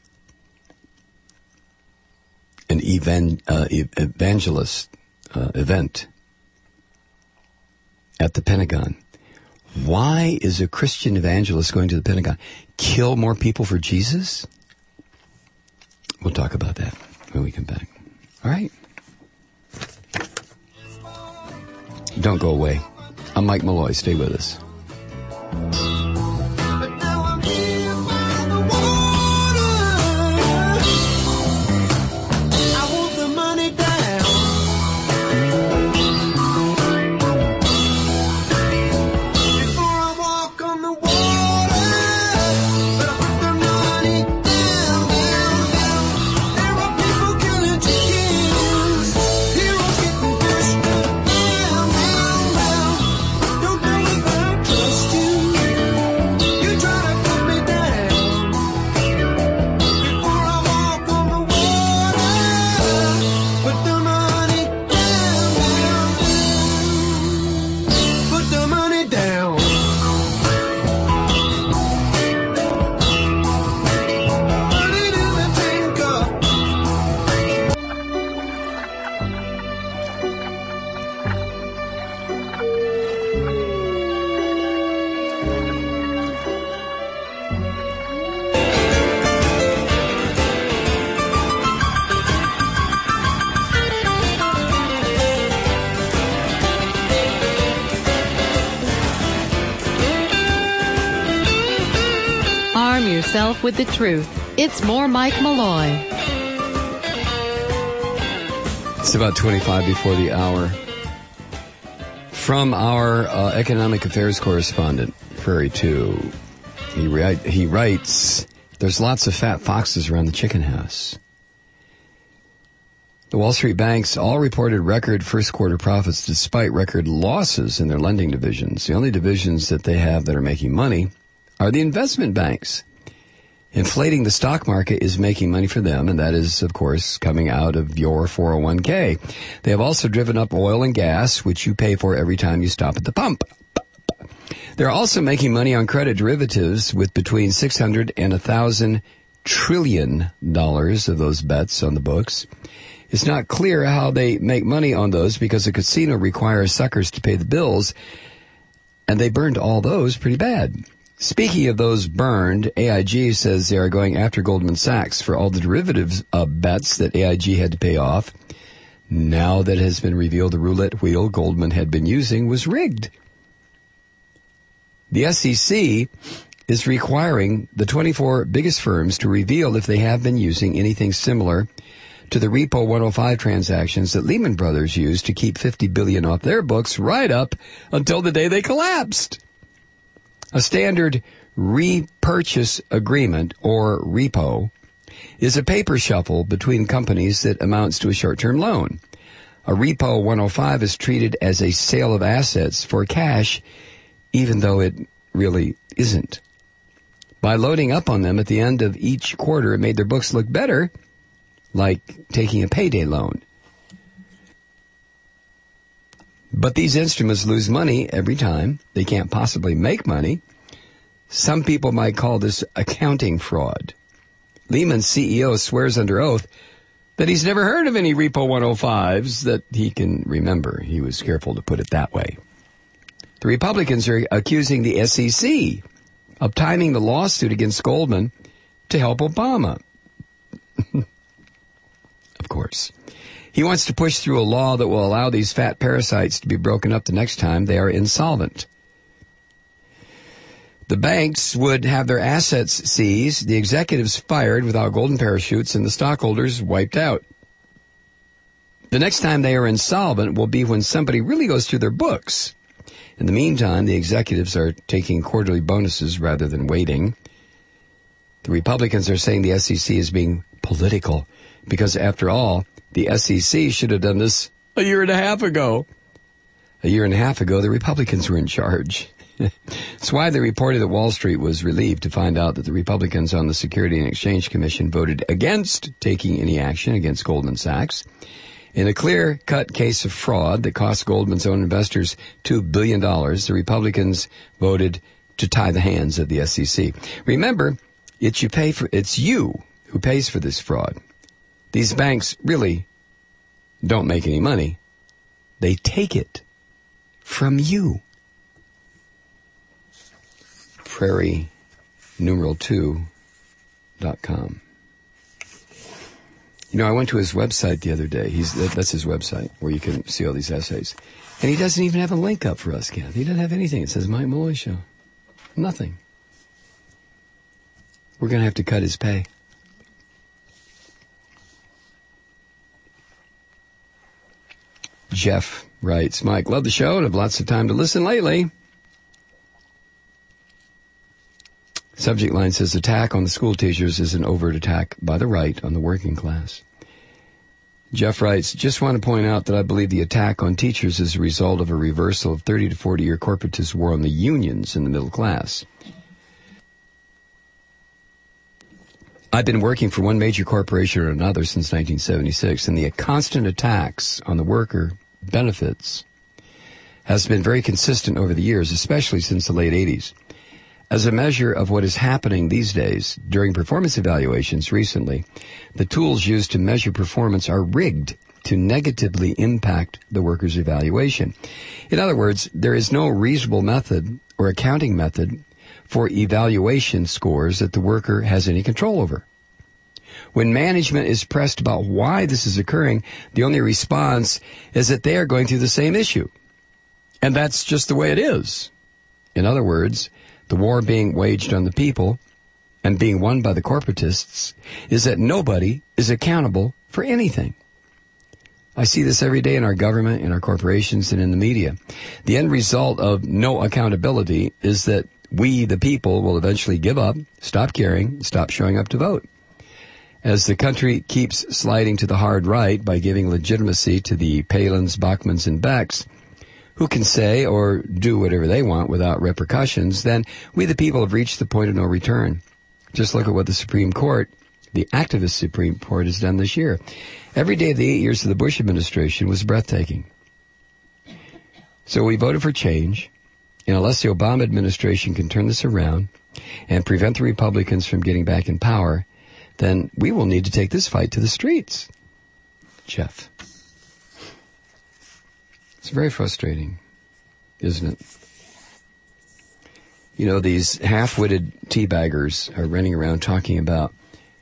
an evangelist event at the Pentagon. Why is a Christian evangelist going to the Pentagon? Kill more people for Jesus? We'll talk about that when we come back. All right? Don't go away. I'm Mike Malloy. Stay with us. yourself with the truth. It's more Mike Malloy. It's about 25 before the hour. From our economic affairs correspondent, Prairie 2, he writes, there's lots of fat foxes around the chicken house. The Wall Street banks all reported record first quarter profits despite record losses in their lending divisions. The only divisions that they have that are making money are the investment banks. Inflating the stock market is making money for them, and that is, of course, coming out of your 401k. They have also driven up oil and gas, which you pay for every time you stop at the pump. They're also making money on credit derivatives with between $600 and $1,000 trillion of those bets on the books. It's not clear how they make money on those because a casino requires suckers to pay the bills, and they burned all those pretty bad. Speaking of those burned, AIG says they are going after Goldman Sachs for all the derivatives bets that AIG had to pay off. Now that it has been revealed the roulette wheel Goldman had been using was rigged. The SEC is requiring the 24 biggest firms to reveal if they have been using anything similar to the Repo 105 transactions that Lehman Brothers used to keep $50 billion off their books right up until the day they collapsed. A standard repurchase agreement, or repo, is a paper shuffle between companies that amounts to a short-term loan. A Repo 105 is treated as a sale of assets for cash, even though it really isn't. By loading up on them at the end of each quarter, it made their books look better, like taking a payday loan. But these instruments lose money every time. They can't possibly make money. Some people might call this accounting fraud. Lehman's CEO swears under oath that he's never heard of any Repo 105s that he can remember. He was careful to put it that way. The Republicans are accusing the SEC of timing the lawsuit against Goldman to help Obama. Of course. He wants to push through a law that will allow these fat parasites to be broken up the next time they are insolvent. The banks would have their assets seized, the executives fired without golden parachutes, and the stockholders wiped out. The next time they are insolvent will be when somebody really goes through their books. In the meantime, the executives are taking quarterly bonuses rather than waiting. The Republicans are saying the SEC is being political because, after all, the SEC should have done this a year and a half ago. A year and a half ago, the Republicans were in charge. That's why they reported that Wall Street was relieved to find out that the Republicans on the Security and Exchange Commission voted against taking any action against Goldman Sachs. In a clear-cut case of fraud that cost Goldman's own investors $2 billion, the Republicans voted to tie the hands of the SEC. Remember, it's you who pays for this fraud. These banks really don't make any money. They take it from you. Prairie2.com. You know, I went to his website the other day. That's his website where you can see all these essays. And he doesn't even have a link up for us, Kathy. He doesn't have anything. It says Mike Malloy Show. Nothing. We're going to have to cut his pay. Jeff writes, Mike, love the show and have lots of time to listen lately. Subject line says, attack on the school teachers is an overt attack by the right on the working class. Jeff writes, just want to point out that I believe the attack on teachers is a result of a reversal of 30 to 40-year corporatist war on the unions in the middle class. I've been working for one major corporation or another since 1976, and the constant attacks on the worker benefits has been very consistent over the years, especially since the late 80s. As a measure of what is happening these days, during performance evaluations recently, the tools used to measure performance are rigged to negatively impact the worker's evaluation. In other words, there is no reasonable method or accounting method for evaluation scores that the worker has any control over. When management is pressed about why this is occurring, the only response is that they are going through the same issue. And that's just the way it is. In other words, the war being waged on the people and being won by the corporatists is that nobody is accountable for anything. I see this every day in our government, in our corporations, and in the media. The end result of no accountability is that we, the people, will eventually give up, stop caring, stop showing up to vote. As the country keeps sliding to the hard right by giving legitimacy to the Palins, Bachmans, and Becks, who can say or do whatever they want without repercussions, then we, the people, have reached the point of no return. Just look at what the Supreme Court, the activist Supreme Court, has done this year. Every day of the 8 years of the Bush administration was breathtaking. So we voted for change, and unless the Obama administration can turn this around and prevent the Republicans from getting back in power, then we will need to take this fight to the streets. Jeff. It's very frustrating, isn't it? You know, these half-witted teabaggers are running around talking about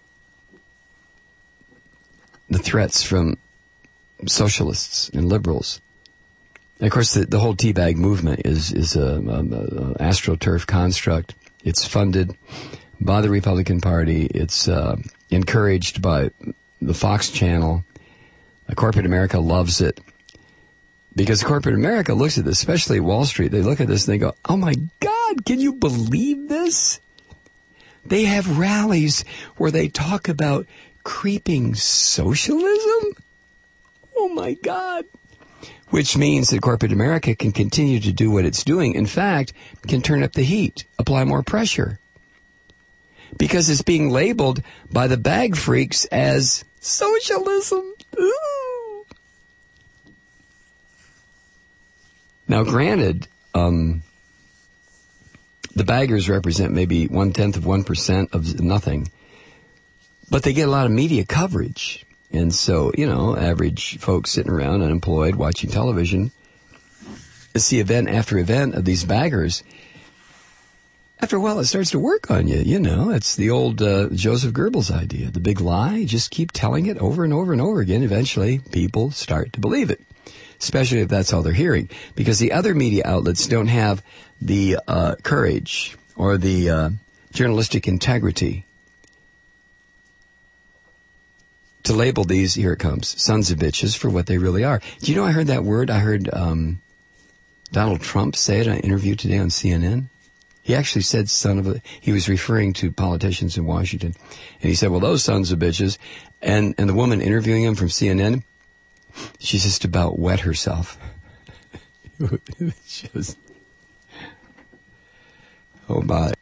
the threats from socialists and liberals. And of course, the whole teabag movement is a astroturf construct. It's funded by the Republican Party. It's encouraged by the Fox channel. Corporate America loves it. Because corporate America looks at this, especially Wall Street, they look at this and they go, oh my God, can you believe this? They have rallies where they talk about creeping socialism? Oh my God. Which means that corporate America can continue to do what it's doing. In fact, can turn up the heat, apply more pressure. Because it's being labeled by the bag freaks as socialism. Ooh. Now, granted, the baggers represent maybe 0.1% of nothing, but they get a lot of media coverage. And so, you know, average folks sitting around unemployed watching television see event after event of these baggers. After a while, it starts to work on you. You know, it's the old Joseph Goebbels idea, the big lie. Just keep telling it over and over and over again. Eventually, people start to believe it, especially if that's all they're hearing. Because the other media outlets don't have the courage or the journalistic integrity to label these, here it comes, sons of bitches for what they really are. Do you know I heard that word? I heard Donald Trump say it in an interview today on CNN. He actually said son of a, he was referring to politicians in Washington. And he said, well, those sons of bitches. And the woman interviewing him from CNN, she's just about wet herself. Just, oh my.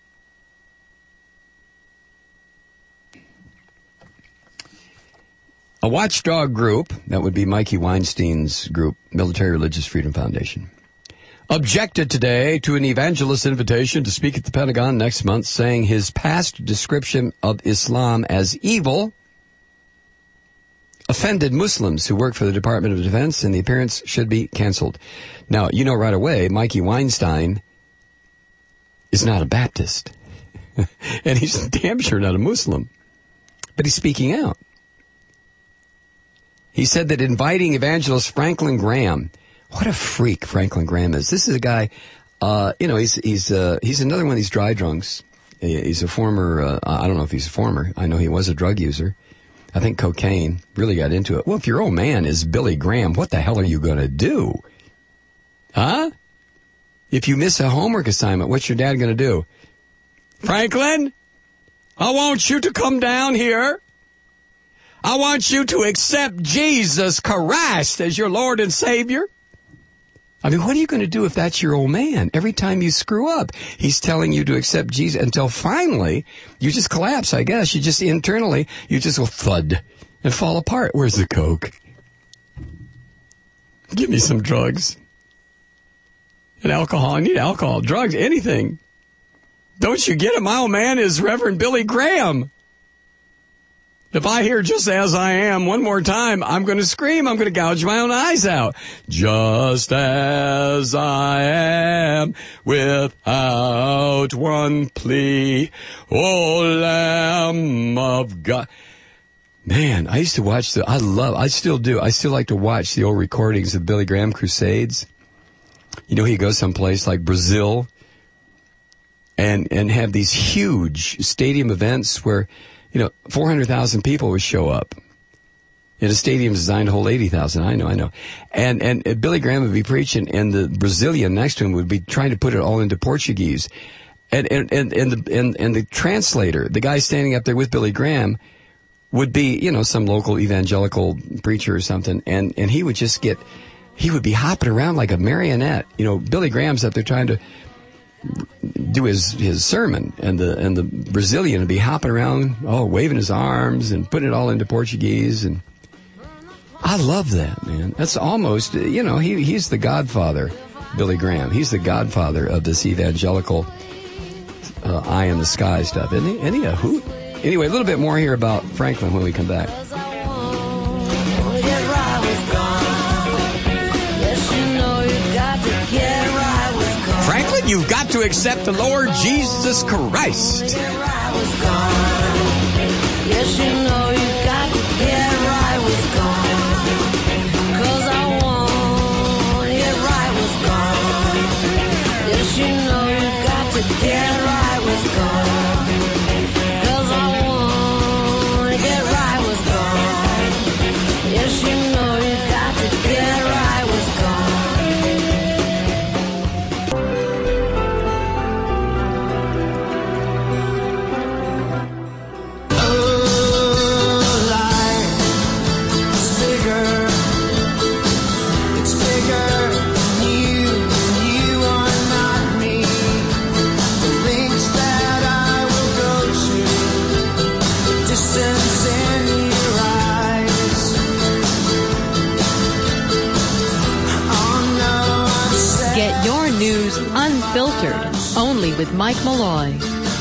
A watchdog group, that would be Mikey Weinstein's group, Military Religious Freedom Foundation, objected today to an evangelist's invitation to speak at the Pentagon next month, saying his past description of Islam as evil offended Muslims who work for the Department of Defense, and the appearance should be canceled. Now, you know right away, Mikey Weinstein is not a Baptist, and he's damn sure not a Muslim, but he's speaking out. He said that inviting evangelist Franklin Graham, what a freak Franklin Graham is. This is a guy, he's another one of these dry drunks. He's a former, I don't know if he's a former. I know he was a drug user. I think cocaine, really got into it. Well, if your old man is Billy Graham, what the hell are you going to do? Huh? If you miss a homework assignment, what's your dad going to do? Franklin, I want you to come down here. I want you to accept Jesus Christ as your Lord and Savior. I mean, what are you going to do if that's your old man? Every time you screw up, he's telling you to accept Jesus until finally you just collapse, I guess. You just internally, you just go thud and fall apart. Where's the Coke? Give me some drugs. And alcohol. I need alcohol, drugs, anything. Don't you get it? My old man is Reverend Billy Graham. If I hear just as I am one more time, I'm going to scream. I'm going to gouge my own eyes out. Just as I am, without one plea, O Lamb of God. Man, I used to watch I still do. I still like to watch the old recordings of Billy Graham crusades. You know, he goes someplace like Brazil, and have these huge stadium events where, 400,000 people would show up. In a stadium designed to hold 80,000. I know. And Billy Graham would be preaching, and the Brazilian next to him would be trying to put it all into Portuguese. And the translator, the guy standing up there with Billy Graham, would be, some local evangelical preacher or something, and he would just he would be hopping around like a marionette. Billy Graham's up there trying to do his sermon, and the Brazilian would be hopping around, waving his arms and putting it all into Portuguese. And I love that, man. That's almost, he's the godfather, Billy Graham. He's the godfather of this evangelical eye in the sky stuff, isn't he? Isn't he a hoot? Anyway, a little bit more here about Franklin when we come back. Franklin, you've got to accept the Lord Jesus Christ. Yes, you know you've got to get right with God. 'Cause I want to get right with God. Yes, you know you've got to get right with God. 'Cause I want to get right with God. Yes, you know you've got to get right with God. Unfiltered, only with Mike Malloy.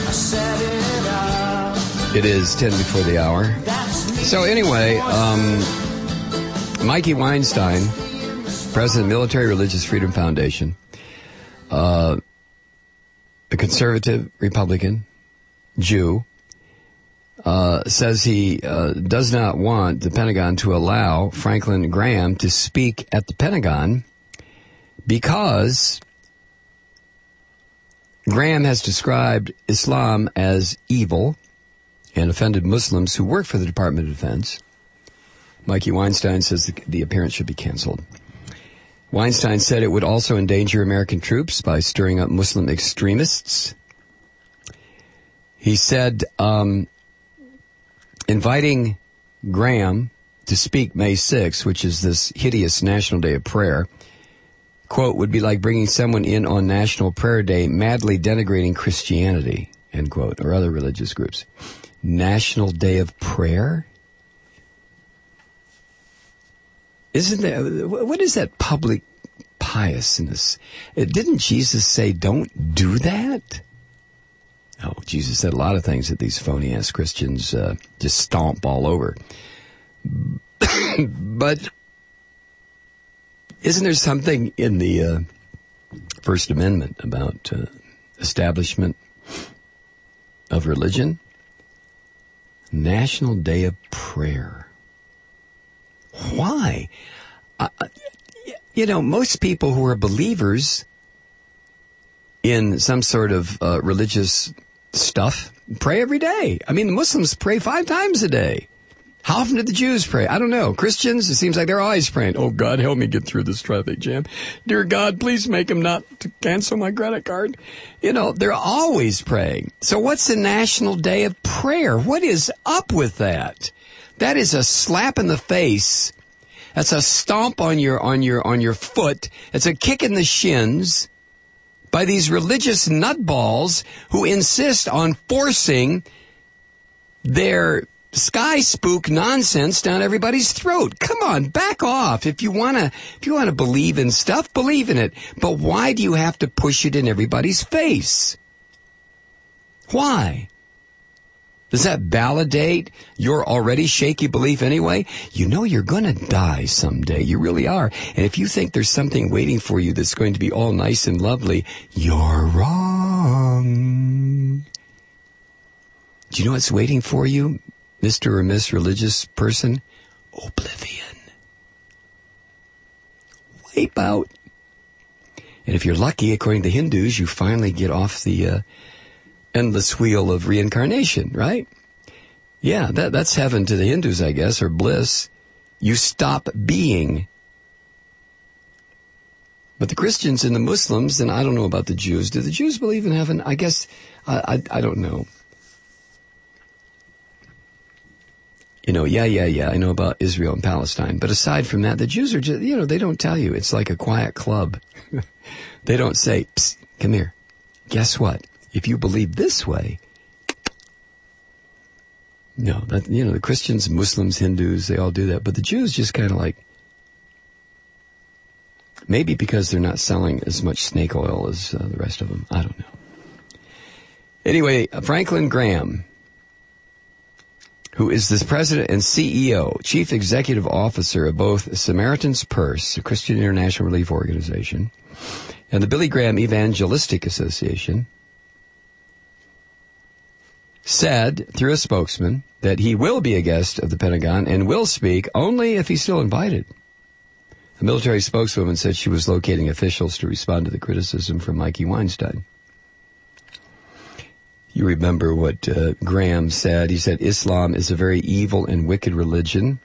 It is 10 before the hour. So anyway, Mikey Weinstein, president of Military Religious Freedom Foundation, a conservative Republican Jew, says he does not want the Pentagon to allow Franklin Graham to speak at the Pentagon because Graham has described Islam as evil and offended Muslims who work for the Department of Defense. Mikey Weinstein says the appearance should be canceled. Weinstein said it would also endanger American troops by stirring up Muslim extremists. He said inviting Graham to speak May 6th, which is this hideous National Day of Prayer, quote, would be like bringing someone in on National Prayer Day madly denigrating Christianity, end quote, or other religious groups. National Day of Prayer? Isn't that, what is that public piousness? Didn't Jesus say, don't do that? Oh, Jesus said a lot of things that these phony-ass Christians just stomp all over. But isn't there something in the First Amendment about establishment of religion? National Day of Prayer. Why? Most people who are believers in some sort of religious stuff pray every day. I mean, the Muslims pray 5 times a day. How often did the Jews pray? I don't know. Christians, it seems like they're always praying. Oh, God, help me get through this traffic jam. Dear God, please make him not to cancel my credit card. They're always praying. So what's the National Day of Prayer? What is up with that? That is a slap in the face. That's a stomp on your foot. It's a kick in the shins by these religious nutballs who insist on forcing their sky spook nonsense down everybody's throat. Come on, back off. If you wanna believe in stuff, believe in it. But why do you have to push it in everybody's face? Why? Does that validate your already shaky belief anyway? You know you're gonna die someday. You really are. And if you think there's something waiting for you that's going to be all nice and lovely, you're wrong. Do you know what's waiting for you, Mr. or Miss Religious Person? Oblivion. Wipe out. And if you're lucky, according to the Hindus, you finally get off the endless wheel of reincarnation, right? Yeah, that's heaven to the Hindus, I guess, or bliss. You stop being. But the Christians and the Muslims, and I don't know about the Jews. Do the Jews believe in heaven? I guess, I don't know. I know about Israel and Palestine. But aside from that, the Jews are just, they don't tell you. It's like a quiet club. They don't say, psst, come here. Guess what? If you believe this way, no, the Christians, Muslims, Hindus, they all do that. But the Jews just kind of like, maybe because they're not selling as much snake oil as the rest of them. I don't know. Anyway, Franklin Graham, who is the president and CEO, chief executive officer of both Samaritan's Purse, a Christian international relief organization, and the Billy Graham Evangelistic Association, said through a spokesman that he will be a guest of the Pentagon and will speak only if he's still invited. A military spokeswoman said she was locating officials to respond to the criticism from Mikey Weinstein. You remember what Graham said. He said, Islam is a very evil and wicked religion.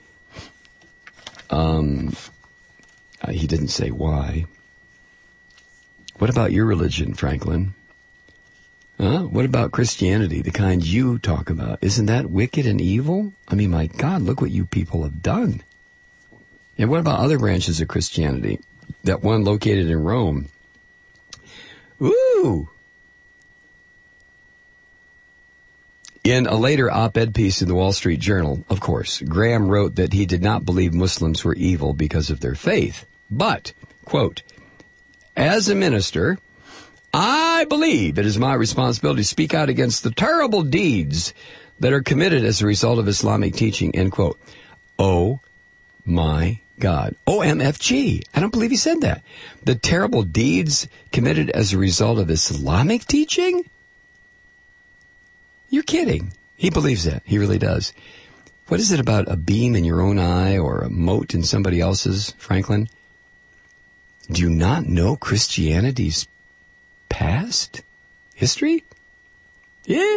He didn't say why. What about your religion, Franklin? What about Christianity, the kind you talk about? Isn't that wicked and evil? I mean, my God, look what you people have done. And what about other branches of Christianity? That one located in Rome. Ooh! In a later op-ed piece in the Wall Street Journal, of course, Graham wrote that he did not believe Muslims were evil because of their faith. But, quote, as a minister, I believe it is my responsibility to speak out against the terrible deeds that are committed as a result of Islamic teaching, end quote. Oh, my God. OMFG. I don't believe he said that. The terrible deeds committed as a result of Islamic teaching? You're kidding. He believes that. He really does. What is it about a beam in your own eye or a mote in somebody else's, Franklin? Do you not know Christianity's past history? Yeah.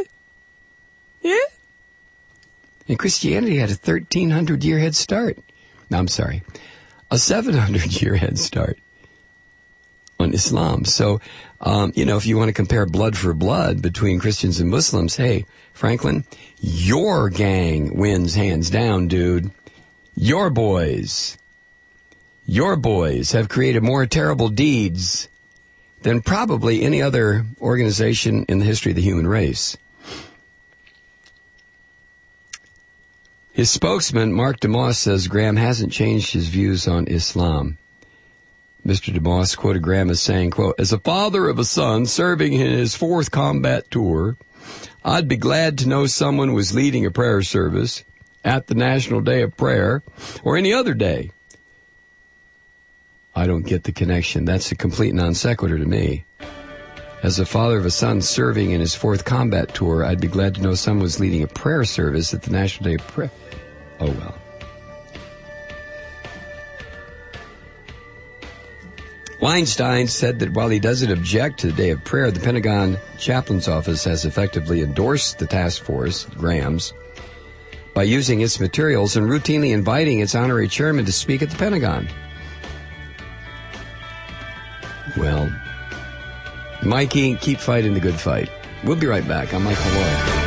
And Christianity had a 1,300-year head start. No, I'm sorry, a 700-year head start on Islam. So, if you want to compare blood for blood between Christians and Muslims, hey, Franklin, your gang wins hands down, dude. Your boys have created more terrible deeds than probably any other organization in the history of the human race. His spokesman, Mark DeMoss, says Graham hasn't changed his views on Islam. Mr. DeMoss quoted Graham as saying, quote, as a father of a son serving in his 4th combat tour, I'd be glad to know someone was leading a prayer service at the National Day of Prayer or any other day. I don't get the connection. That's a complete non sequitur to me. As a father of a son serving in his 4th combat tour, I'd be glad to know someone was leading a prayer service at the National Day of Prayer. Oh, well. Weinstein said that while he doesn't object to the Day of Prayer, the Pentagon Chaplain's Office has effectively endorsed the task force, Graham's, by using its materials and routinely inviting its honorary chairman to speak at the Pentagon. Well, Mikey, keep fighting the good fight. We'll be right back. I'm Michael Lloyd.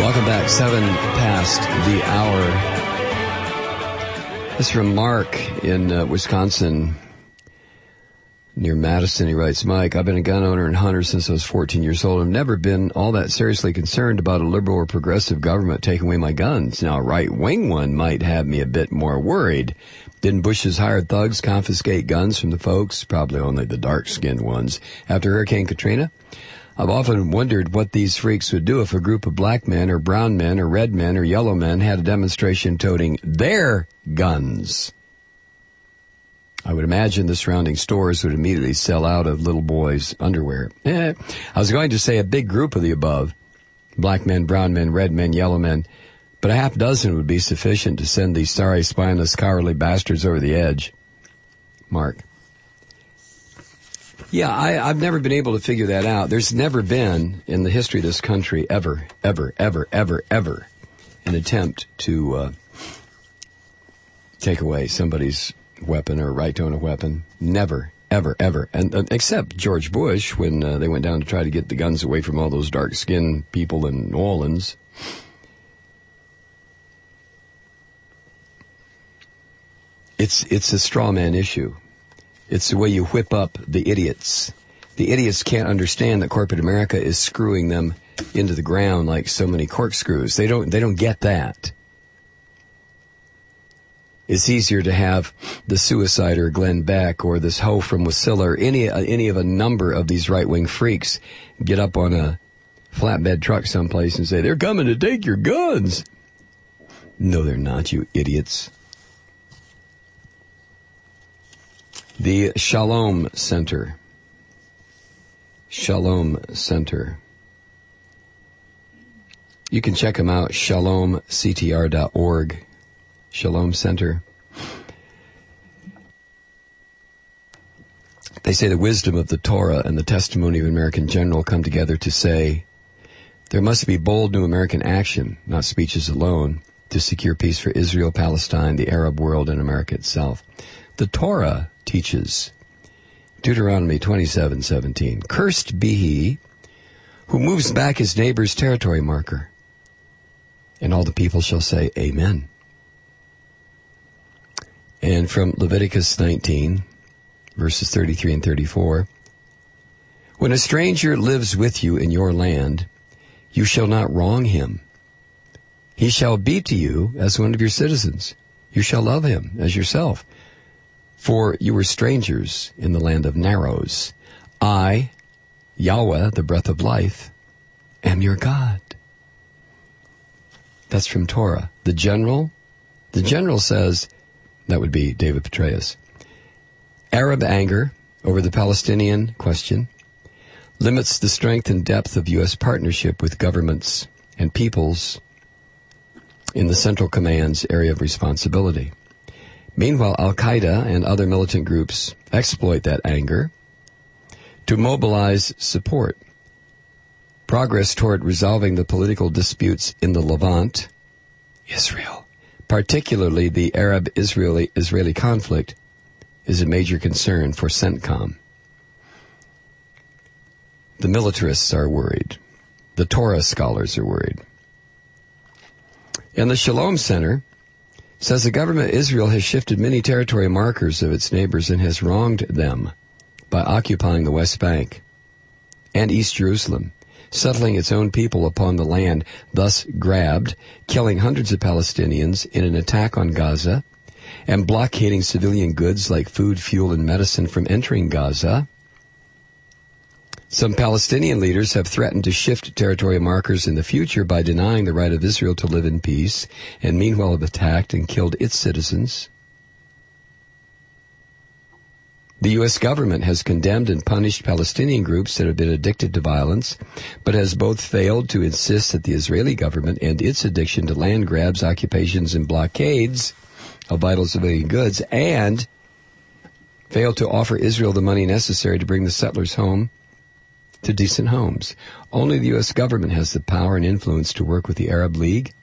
Welcome back. 7 past the hour. This is from Mark in Wisconsin, near Madison. He writes, Mike, I've been a gun owner and hunter since I was 14 years old. I've never been all that seriously concerned about a liberal or progressive government taking away my guns. Now, a right-wing one might have me a bit more worried. Didn't Bush's hired thugs confiscate guns from the folks, probably only the dark-skinned ones, after Hurricane Katrina? I've often wondered what these freaks would do if a group of black men or brown men or red men or yellow men had a demonstration toting their guns. I would imagine the surrounding stores would immediately sell out of little boys' underwear. I was going to say a big group of the above, black men, brown men, red men, yellow men, but a half dozen would be sufficient to send these sorry, spineless, cowardly bastards over the edge. Mark. Yeah, I've never been able to figure that out. There's never been in the history of this country ever an attempt to take away somebody's weapon or right to own a weapon. Never, ever. And except George Bush when they went down to try to get the guns away from all those dark-skinned people in New Orleans. It's a straw man issue. It's the way you whip up the idiots. The idiots can't understand that corporate America is screwing them into the ground like so many corkscrews. They don't get that. It's easier to have the suicider Glenn Beck or this hoe from Wasilla or any of a number of these right-wing freaks get up on a flatbed truck someplace and say, they're coming to take your guns. No, they're not, you idiots. The Shalom Center. Shalom Center. You can check them out, shalomctr.org. Shalom Center. They say the wisdom of the Torah and the testimony of an American general come together to say there must be bold new American action, not speeches alone, to secure peace for Israel, Palestine, the Arab world, and America itself. The Torah teaches, Deuteronomy 27:17, cursed be he who moves back his neighbor's territory marker. And all the people shall say, Amen. And from Leviticus 19, verses 33 and 34, when a stranger lives with you in your land, you shall not wrong him. He shall be to you as one of your citizens. You shall love him as yourself. For you were strangers in the land of narrows. I, Yahweh, the breath of life, am your God. That's from Torah. The general says, that would be David Petraeus, Arab anger over the Palestinian question limits the strength and depth of U.S. partnership with governments and peoples in the Central Command's area of responsibility. Meanwhile, Al-Qaeda and other militant groups exploit that anger to mobilize support. Progress toward resolving the political disputes in the Levant, Israel, particularly the Arab-Israeli conflict, is a major concern for CENTCOM. The militarists are worried. The Torah scholars are worried. And the Shalom Center says the government of Israel has shifted many territory markers of its neighbors and has wronged them by occupying the West Bank and East Jerusalem, settling its own people upon the land thus grabbed, killing hundreds of Palestinians in an attack on Gaza, and blockading civilian goods like food, fuel, and medicine from entering Gaza. Some Palestinian leaders have threatened to shift territory markers in the future by denying the right of Israel to live in peace, and meanwhile have attacked and killed its citizens. The U.S. government has condemned and punished Palestinian groups that have been addicted to violence, but has both failed to insist that the Israeli government end its addiction to land grabs, occupations, and blockades of vital civilian goods, and failed to offer Israel the money necessary to bring the settlers home to decent homes. Only the U.S. government has the power and influence to work with the Arab League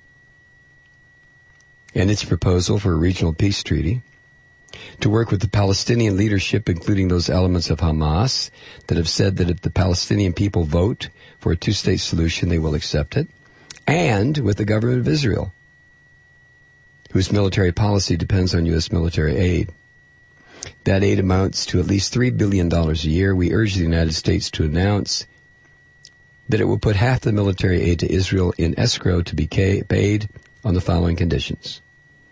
and its proposal for a regional peace treaty, to work with the Palestinian leadership, including those elements of Hamas that have said that if the Palestinian people vote for a two-state solution, they will accept it, and with the government of Israel, whose military policy depends on U.S. military aid. That aid amounts to at least $3 billion a year. We urge the United States to announce that it will put half the military aid to Israel in escrow to be paid on the following conditions.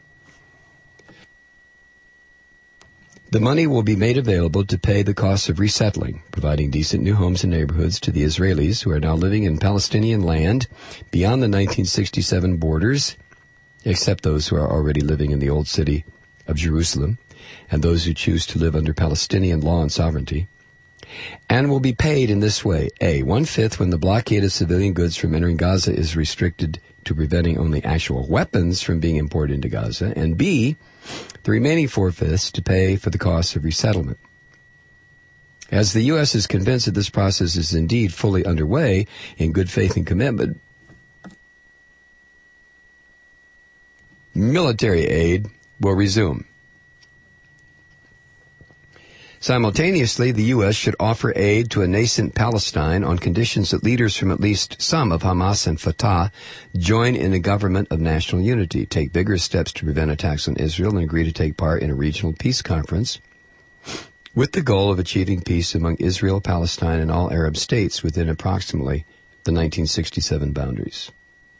The money will be made available to pay the costs of resettling, providing decent new homes and neighborhoods to the Israelis who are now living in Palestinian land beyond the 1967 borders, except those who are already living in the old city of Jerusalem, and those who choose to live under Palestinian law and sovereignty, and will be paid in this way. A, 1/5 when the blockade of civilian goods from entering Gaza is restricted to preventing only actual weapons from being imported into Gaza, and B, the remaining 4/5 to pay for the costs of resettlement. As the U.S. is convinced that this process is indeed fully underway in good faith and commitment, military aid will resume. Simultaneously, the U.S. should offer aid to a nascent Palestine on conditions that leaders from at least some of Hamas and Fatah join in a government of national unity, take vigorous steps to prevent attacks on Israel, and agree to take part in a regional peace conference with the goal of achieving peace among Israel, Palestine, and all Arab states within approximately the 1967 boundaries.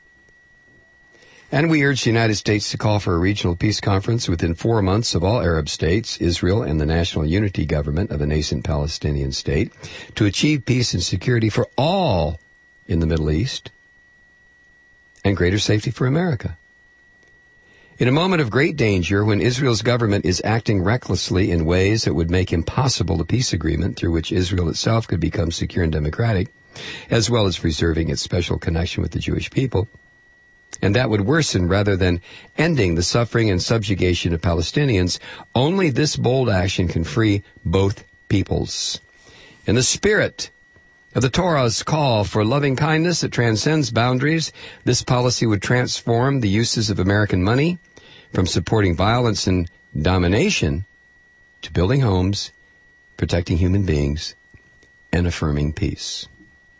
And we urge the United States to call for a regional peace conference within 4 months of all Arab states, Israel, and the national unity government of a nascent Palestinian state to achieve peace and security for all in the Middle East and greater safety for America. In a moment of great danger, when Israel's government is acting recklessly in ways that would make impossible a peace agreement through which Israel itself could become secure and democratic, as well as preserving its special connection with the Jewish people, and that would worsen rather than ending the suffering and subjugation of Palestinians, only this bold action can free both peoples. In the spirit of the Torah's call for loving kindness that transcends boundaries, this policy would transform the uses of American money from supporting violence and domination to building homes, protecting human beings, and affirming peace.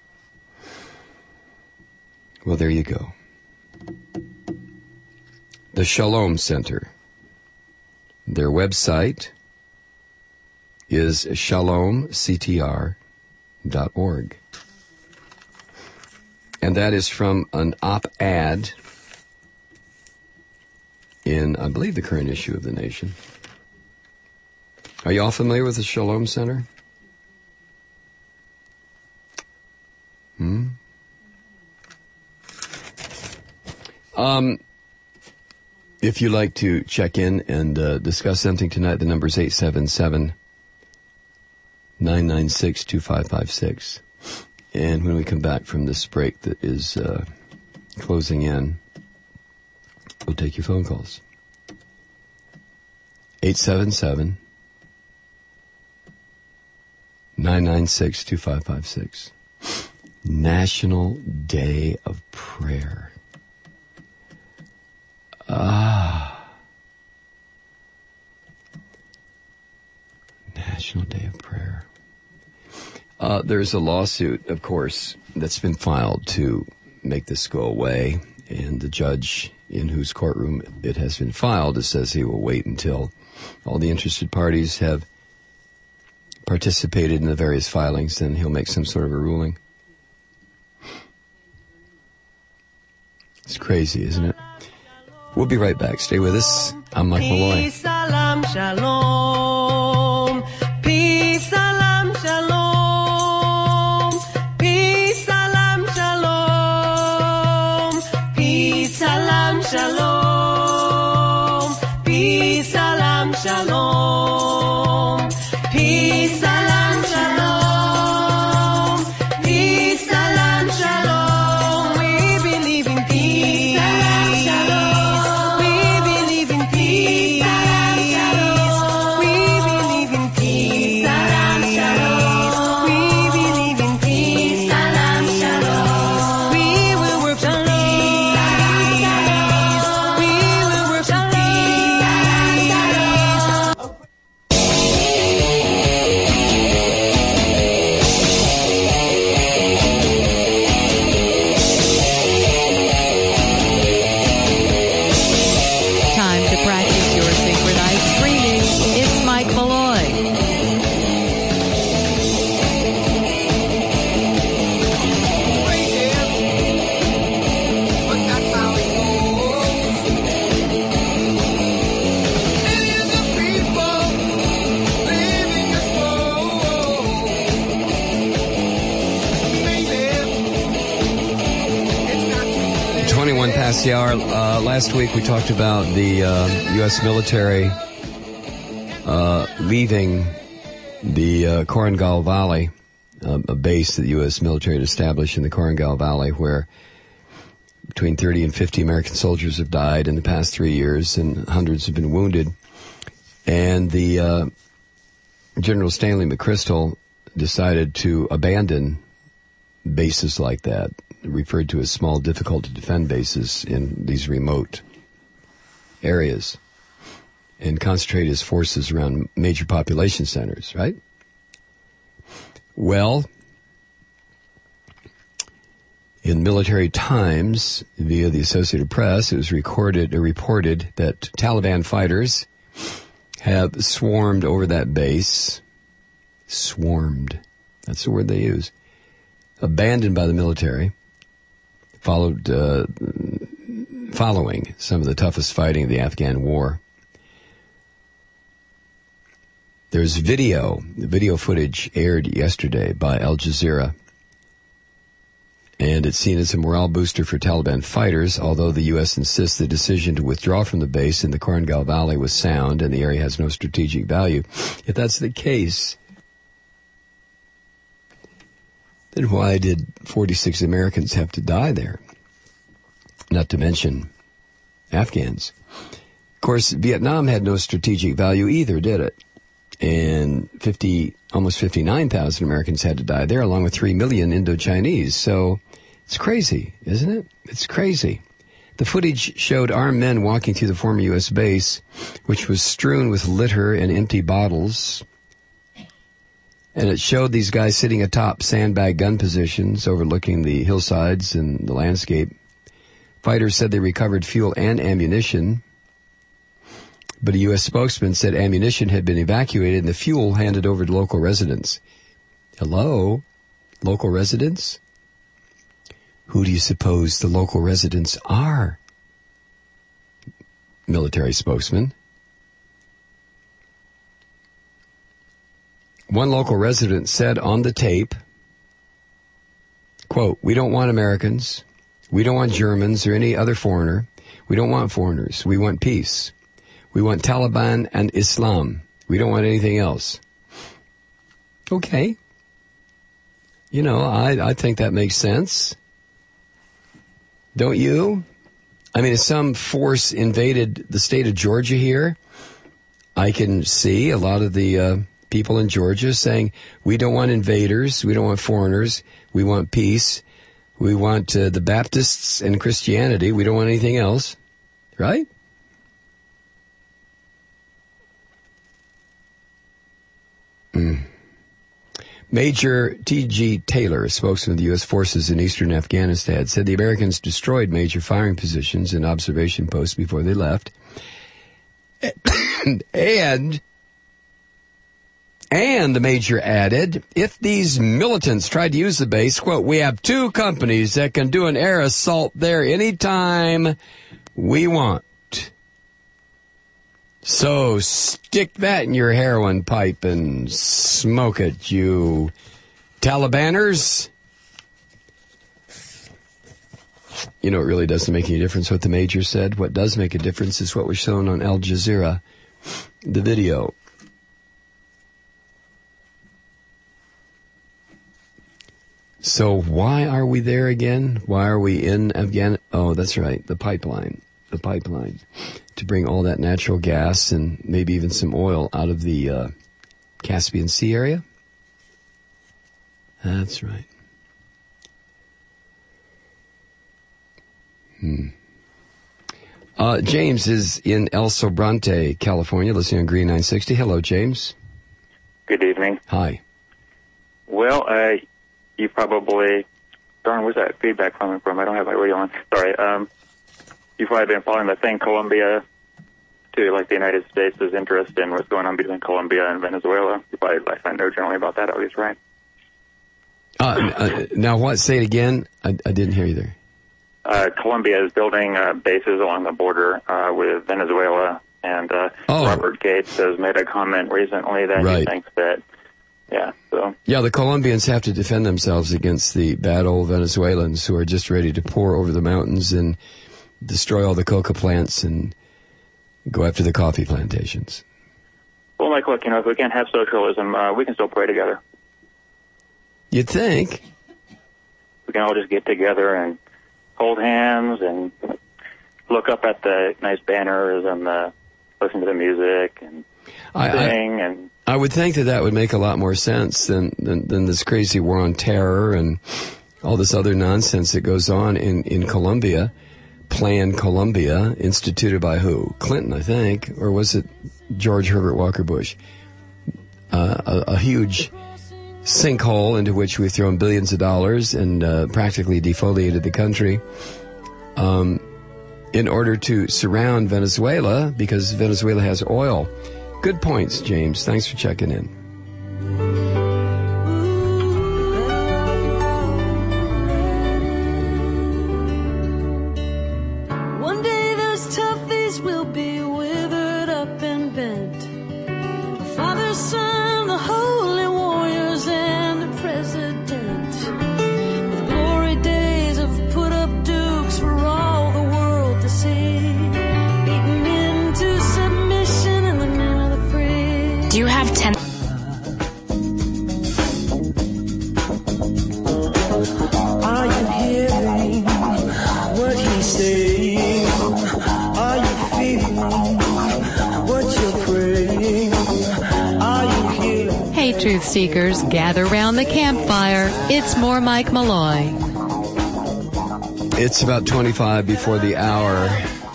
Well, there you go. The Shalom Center. Their website is shalomctr.org. And that is from an op-ed in, I believe, the current issue of The Nation. Are you all familiar with the Shalom Center? If you'd like to check in and discuss something tonight, the number is 877-996-2556. And when we come back from this break that is closing in, we'll take your phone calls. 877-996-2556. National Day of Prayer. National Day of Prayer. There's a lawsuit, of course, that's been filed to make this go away, and the judge in whose courtroom it has been filed says he will wait until all the interested parties have participated in the various filings, then he'll make some sort of a ruling. It's crazy, isn't it? We'll be right back. Stay with us. I'm Mike Malloy. Peace, salam, shalom. Peace, salam, shalom. Peace, salam, shalom. Peace, salam, shalom. Peace, salam, shalom. Peace, salam, shalom. Peace, salam, shalom. We believe in peace. We believe in peace. We 21 past the hour. Last week we talked about the U.S. military leaving the Korengal Valley, a base that the U.S. military had established in the Korengal Valley, where between 30 and 50 American soldiers have died in the past 3 years, and hundreds have been wounded. And the General Stanley McChrystal decided to abandon bases like that, referred to as small, difficult-to-defend bases in these remote areas, and concentrate his forces around major population centers, right? Well, in Military Times, via the Associated Press, it was reported that Taliban fighters have swarmed over that base. Swarmed. That's the word they use. Abandoned by the military. Following some of the toughest fighting of the Afghan war. There's video footage aired yesterday by Al Jazeera, and it's seen as a morale booster for Taliban fighters, although the U.S. insists the decision to withdraw from the base in the Korengal Valley was sound and the area has no strategic value. If that's the case, then why did 46 Americans have to die there? Not to mention Afghans. Of course, Vietnam had no strategic value either, did it? And almost 59,000 Americans had to die there, along with 3 million Indo-Chinese. So it's crazy, isn't it? It's crazy. The footage showed armed men walking through the former U.S. base, which was strewn with litter and empty bottles. And it showed these guys sitting atop sandbag gun positions, overlooking the hillsides and the landscape. Fighters said they recovered fuel and ammunition, but a U.S. spokesman said ammunition had been evacuated and the fuel handed over to local residents. Hello? Local residents? Who do you suppose the local residents are? Military spokesman. One local resident said on the tape, quote, "We don't want Americans. We don't want Germans or any other foreigner. We don't want foreigners. We want peace. We want Taliban and Islam. We don't want anything else." Okay. You know, I think that makes sense. Don't you? I mean, if some force invaded the state of Georgia here, I can see a lot of the people in Georgia saying, we don't want invaders, we don't want foreigners, we want peace, we want the Baptists and Christianity, we don't want anything else, right? Major T.G. Taylor, a spokesman of the U.S. forces in eastern Afghanistan, said the Americans destroyed major firing positions and observation posts before they left. And the major added, if these militants tried to use the base, quote, "We have 2 companies that can do an air assault there anytime we want. So stick that in your heroin pipe and smoke it, you Talibaners." You know, it really doesn't make any difference what the major said. What does make a difference is what was shown on Al Jazeera, the video. So why are we there again? Why are we in Afghanistan? Oh, that's right, the pipeline. The pipeline to bring all that natural gas and maybe even some oil out of the Caspian Sea area. That's right. James is in El Sobrante, California, listening on Green 960. Hello, James. Good evening. Hi. Well, you probably... Darn, where's that feedback coming from? I don't have my radio on. Sorry. You've probably been following the thing, Colombia, to like the United States' interest in what's going on between Colombia and Venezuela. You probably know generally about that, at least, right? Now what? Say it again. I didn't hear you there. Colombia is building bases along the border with Venezuela, and Robert Gates has made a comment recently that he thinks that Yeah, so. Yeah, the Colombians have to defend themselves against the bad old Venezuelans who are just ready to pour over the mountains and destroy all the coca plants and go after the coffee plantations. Well, Mike, look, if we can't have socialism, we can still pray together. You'd think. We can all just get together and hold hands and look up at the nice banners and listen to the music and sing and... I would think that would make a lot more sense than this crazy war on terror and all this other nonsense that goes on in Colombia. Plan Colombia, instituted by who? Clinton, I think, or was it George Herbert Walker Bush? A huge sinkhole into which we've thrown billions of dollars and practically defoliated the country in order to surround Venezuela because Venezuela has oil. Good points, James. Thanks for checking in. One day those toughies will be withered up and bent. The Father, Son, the holy warriors, and the President. With glory days of put up dukes for all the world to see. Beaten into submission in the name of the free. Do you have 10? Are you hearing what he's saying? Are you feeling what you're praying? Are you hearing? Hey, truth seekers, gather round the campfire. It's more Mike Malloy. It's about 25 before the hour.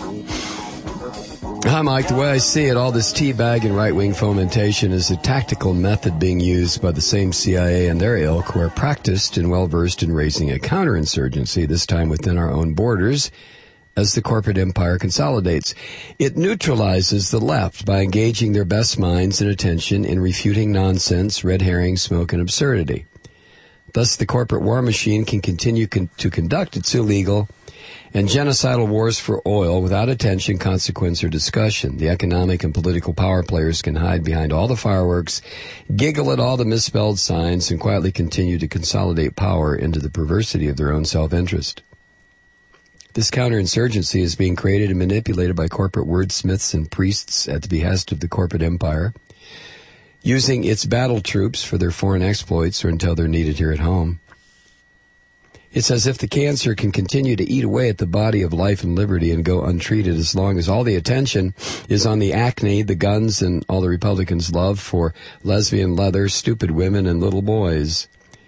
Hi, Mike. The way I see it, all this teabag and right-wing fomentation is a tactical method being used by the same CIA and their ilk who are practiced and well-versed in raising a counterinsurgency, this time within our own borders, as the corporate empire consolidates. It neutralizes the left by engaging their best minds and attention in refuting nonsense, red herring, smoke, and absurdity. Thus, the corporate war machine can continue to conduct its illegal and genocidal wars for oil without attention, consequence, or discussion. The economic and political power players can hide behind all the fireworks, giggle at all the misspelled signs, and quietly continue to consolidate power into the perversity of their own self-interest. This counterinsurgency is being created and manipulated by corporate wordsmiths and priests at the behest of the corporate empire, using its battle troops for their foreign exploits or until they're needed here at home. It's as if the cancer can continue to eat away at the body of life and liberty and go untreated as long as all the attention is on the acne, the guns, and all the Republicans' love for lesbian leather, stupid women, and little boys.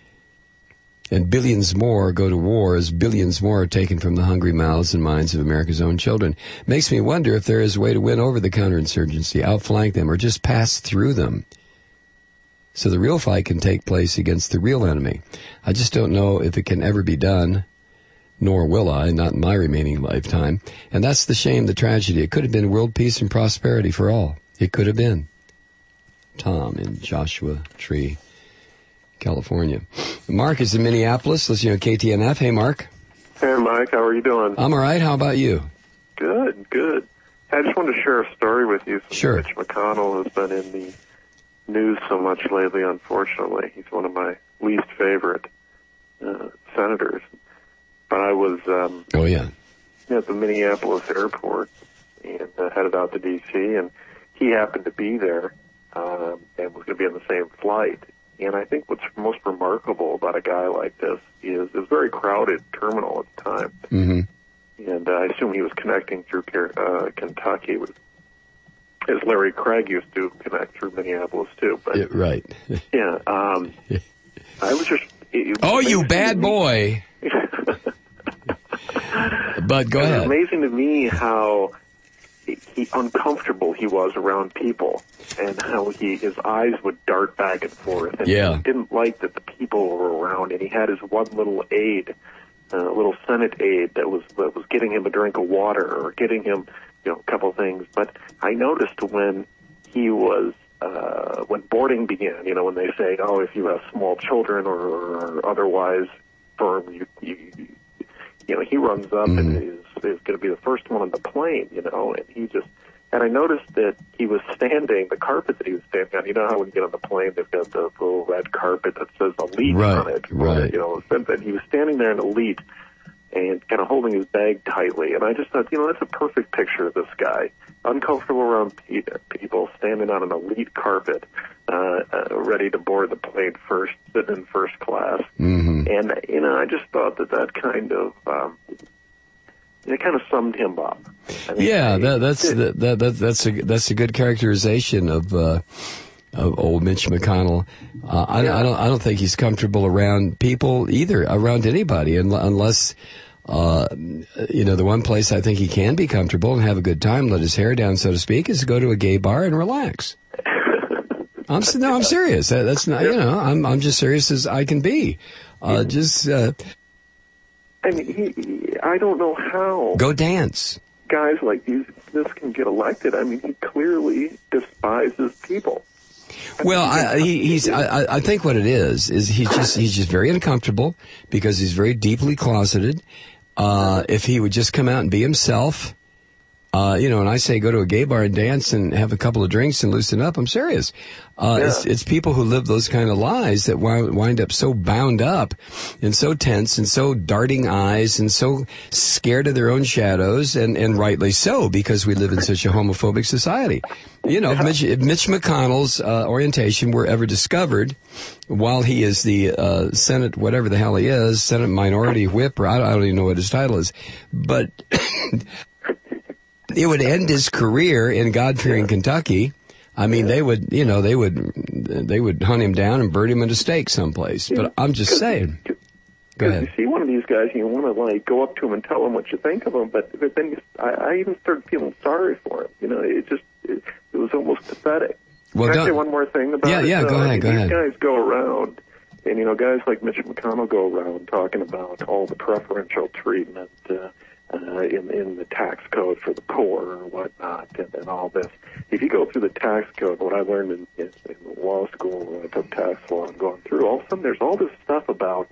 And billions more go to war as billions more are taken from the hungry mouths and minds of America's own children. Makes me wonder if there is a way to win over the counterinsurgency, outflank them, or just pass through them, so the real fight can take place against the real enemy. I just don't know if it can ever be done, nor will I, not in my remaining lifetime. And that's the shame, the tragedy. It could have been world peace and prosperity for all. It could have been. Tom in Joshua Tree, California. Mark is in Minneapolis, listening to KTNF. Hey, Mark. Hey, Mike. How are you doing? I'm all right. How about you? Good, good. I just wanted to share a story with you. Sure. Mitch McConnell has been in the news so much lately, unfortunately. He's one of my least favorite senators. But I was at the Minneapolis airport and headed out to D.C., and he happened to be there and was going to be on the same flight. And I think what's most remarkable about a guy like this is it was a very crowded terminal at the time. Mm-hmm. And I assume he was connecting through Kentucky with, as Larry Craig used to connect through Minneapolis too. But yeah, right. Yeah. I was just. You bad boy. But go ahead. It was amazing to me how uncomfortable he was around people, and how his eyes would dart back and forth. And yeah. He didn't like that the people were around, and he had his one little aide, a little Senate aide that was getting him a drink of water or getting him, a couple of things. But I noticed when he was when boarding began, when they say, "Oh, if you have small children or otherwise firm, he runs up and is going to be the first one on the plane, and he just And I noticed that he was standing, the carpet that he was standing on, you know how when you get on the plane, they've got the little red carpet that says Elite on it. Right. You know, and he was standing there in Elite and kind of holding his bag tightly. And I just thought, you know, that's a perfect picture of this guy. Uncomfortable around people, standing on an Elite carpet, ready to board the plane first, sitting in first class. Mm-hmm. And, you know, I just thought that kind of... it kind of summed him up. I mean, yeah, that's a good characterization of old Mitch McConnell. I don't think he's comfortable around people either, around anybody, unless the one place I think he can be comfortable and have a good time, let his hair down, so to speak, is to go to a gay bar and relax. I'm serious. That's not, I'm just serious as I can be. I mean, I don't know how. Go dance. Guys like this can get elected. I mean, he clearly despises people. I think what it is he's just very uncomfortable because he's very deeply closeted. If he would just come out and be himself, and I say go to a gay bar and dance and have a couple of drinks and loosen up, I'm serious. It's people who live those kind of lives that wind up so bound up and so tense and so darting eyes and so scared of their own shadows, and rightly so, because we live in such a homophobic society. If Mitch McConnell's orientation were ever discovered while he is the Senate, whatever the hell he is, Senate Minority Whip, or I don't even know what his title is, but it would end his career in God-fearing Kentucky. I mean, they would hunt him down and burn him at a stake someplace. But I'm just saying. Go ahead. You see one of these guys, and you want to go up to him and tell him what you think of him. But then I even started feeling sorry for him. It was almost pathetic. Well, Can I say one more thing about it? Yeah, go ahead. These guys go around, and guys like Mitch McConnell go around talking about all the preferential treatment in the tax code for the poor or whatnot, and all this. If you go through the tax code, what I learned in law school when I took tax law and going through, all of a sudden there's all this stuff about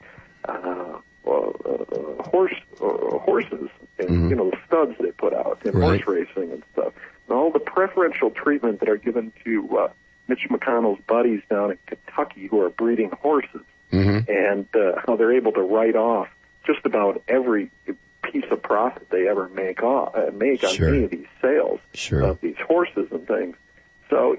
horses and the studs they put out and horse racing and stuff, and all the preferential treatment that are given to Mitch McConnell's buddies down in Kentucky who are breeding horses, and how they're able to write off just about every piece of profit they ever make on any of these sales of these horses and things. So,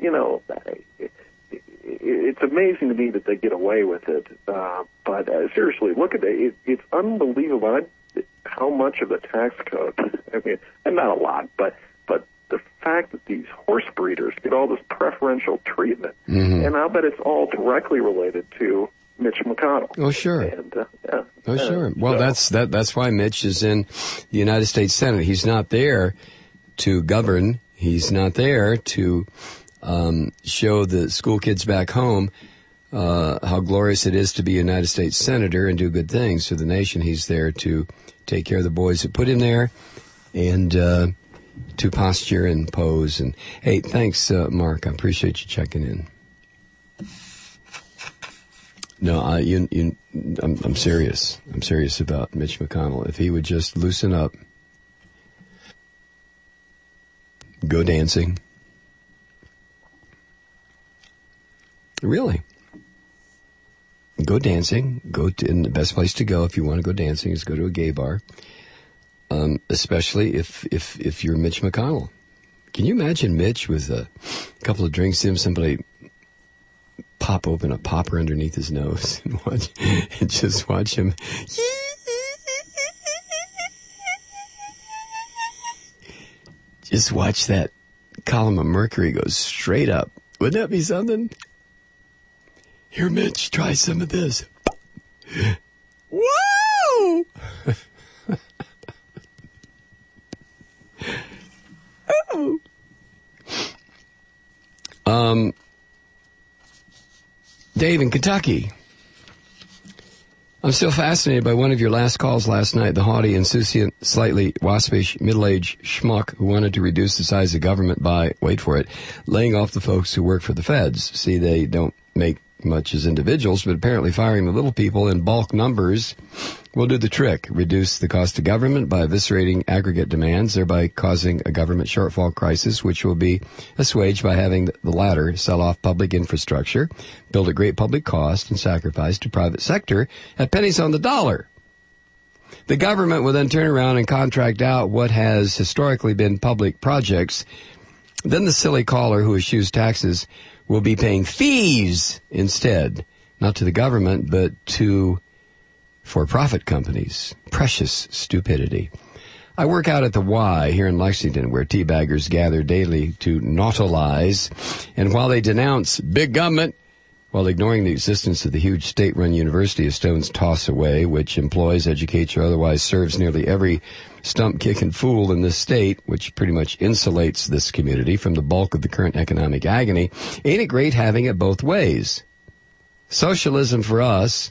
it's amazing to me that they get away with it. But seriously, look at it. It's unbelievable how much of the tax code, I mean, and not a lot, but the fact that these horse breeders get all this preferential treatment, and I'll bet it's all directly related to Mitch McConnell. Oh, sure. And, sure. Well, that's why Mitch is in the United States Senate. He's not there to govern. He's not there to show the school kids back home how glorious it is to be a United States Senator and do good things for the nation. He's there to take care of the boys that put him there and to posture and pose. And hey, thanks, Mark. I appreciate you checking in. No, I'm serious. I'm serious about Mitch McConnell. If he would just loosen up, go dancing. Really. Go dancing. And the best place to go if you want to go dancing is go to a gay bar. Especially if you're Mitch McConnell. Can you imagine Mitch with a couple of drinks in, somebody pop open a popper underneath his nose and just watch him. Just watch that column of mercury go straight up. Wouldn't that be something? Here, Mitch, try some of this. Whoa! Oh. Dave in Kentucky. I'm still fascinated by one of your last calls last night, the haughty, insouciant, slightly waspish, middle-aged schmuck who wanted to reduce the size of government by, wait for it, laying off the folks who work for the feds. See, they don't make much as individuals, but apparently firing the little people in bulk numbers will do the trick, reduce the cost of government by eviscerating aggregate demands, thereby causing a government shortfall crisis, which will be assuaged by having the latter sell off public infrastructure, build at great public cost, and sacrifice to private sector at pennies on the dollar. The government will then turn around and contract out what has historically been public projects. Then the silly caller who eschews taxes will be paying fees instead, not to the government, but to for-profit companies. Precious stupidity. I work out at the Y here in Lexington, where teabaggers gather daily to nautilize, and while they denounce big government, while ignoring the existence of the huge state-run university a stone's toss away, which employs, educates, or otherwise serves nearly every stump-kicking fool in this state, which pretty much insulates this community from the bulk of the current economic agony, ain't it great having it both ways? Socialism for us,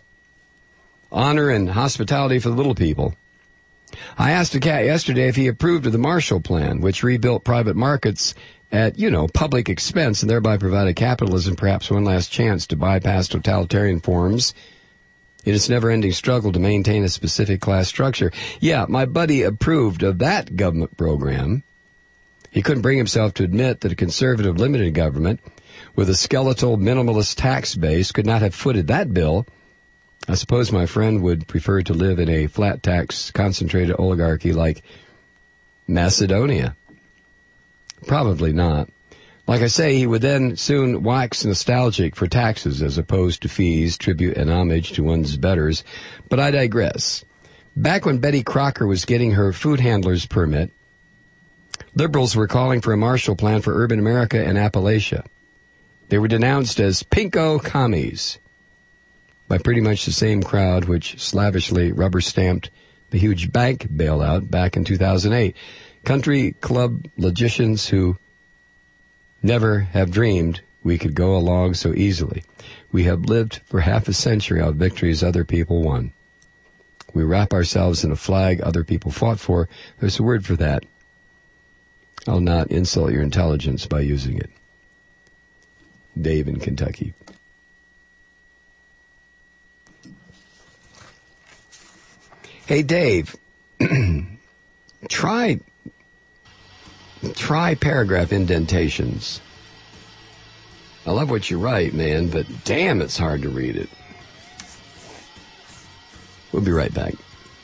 honor and hospitality for the little people. I asked a cat yesterday if he approved of the Marshall Plan, which rebuilt private markets at, public expense and thereby provided capitalism perhaps one last chance to bypass totalitarian forms in its never-ending struggle to maintain a specific class structure. Yeah, my buddy approved of that government program. He couldn't bring himself to admit that a conservative limited government with a skeletal minimalist tax base could not have footed that bill. I suppose my friend would prefer to live in a flat tax concentrated oligarchy like Macedonia. Probably not. Like I say, he would then soon wax nostalgic for taxes as opposed to fees, tribute, and homage to one's betters. But I digress. Back when Betty Crocker was getting her food handler's permit, liberals were calling for a Marshall Plan for urban America and Appalachia. They were denounced as pinko commies by pretty much the same crowd which slavishly rubber-stamped the huge bank bailout back in 2008. Country club logicians who never have dreamed we could go along so easily. We have lived for half a century on victories other people won. We wrap ourselves in a flag other people fought for. There's a word for that. I'll not insult your intelligence by using it. Dave in Kentucky. Hey, Dave, try paragraph indentations. I love what you write, man, but damn, it's hard to read it. We'll be right back.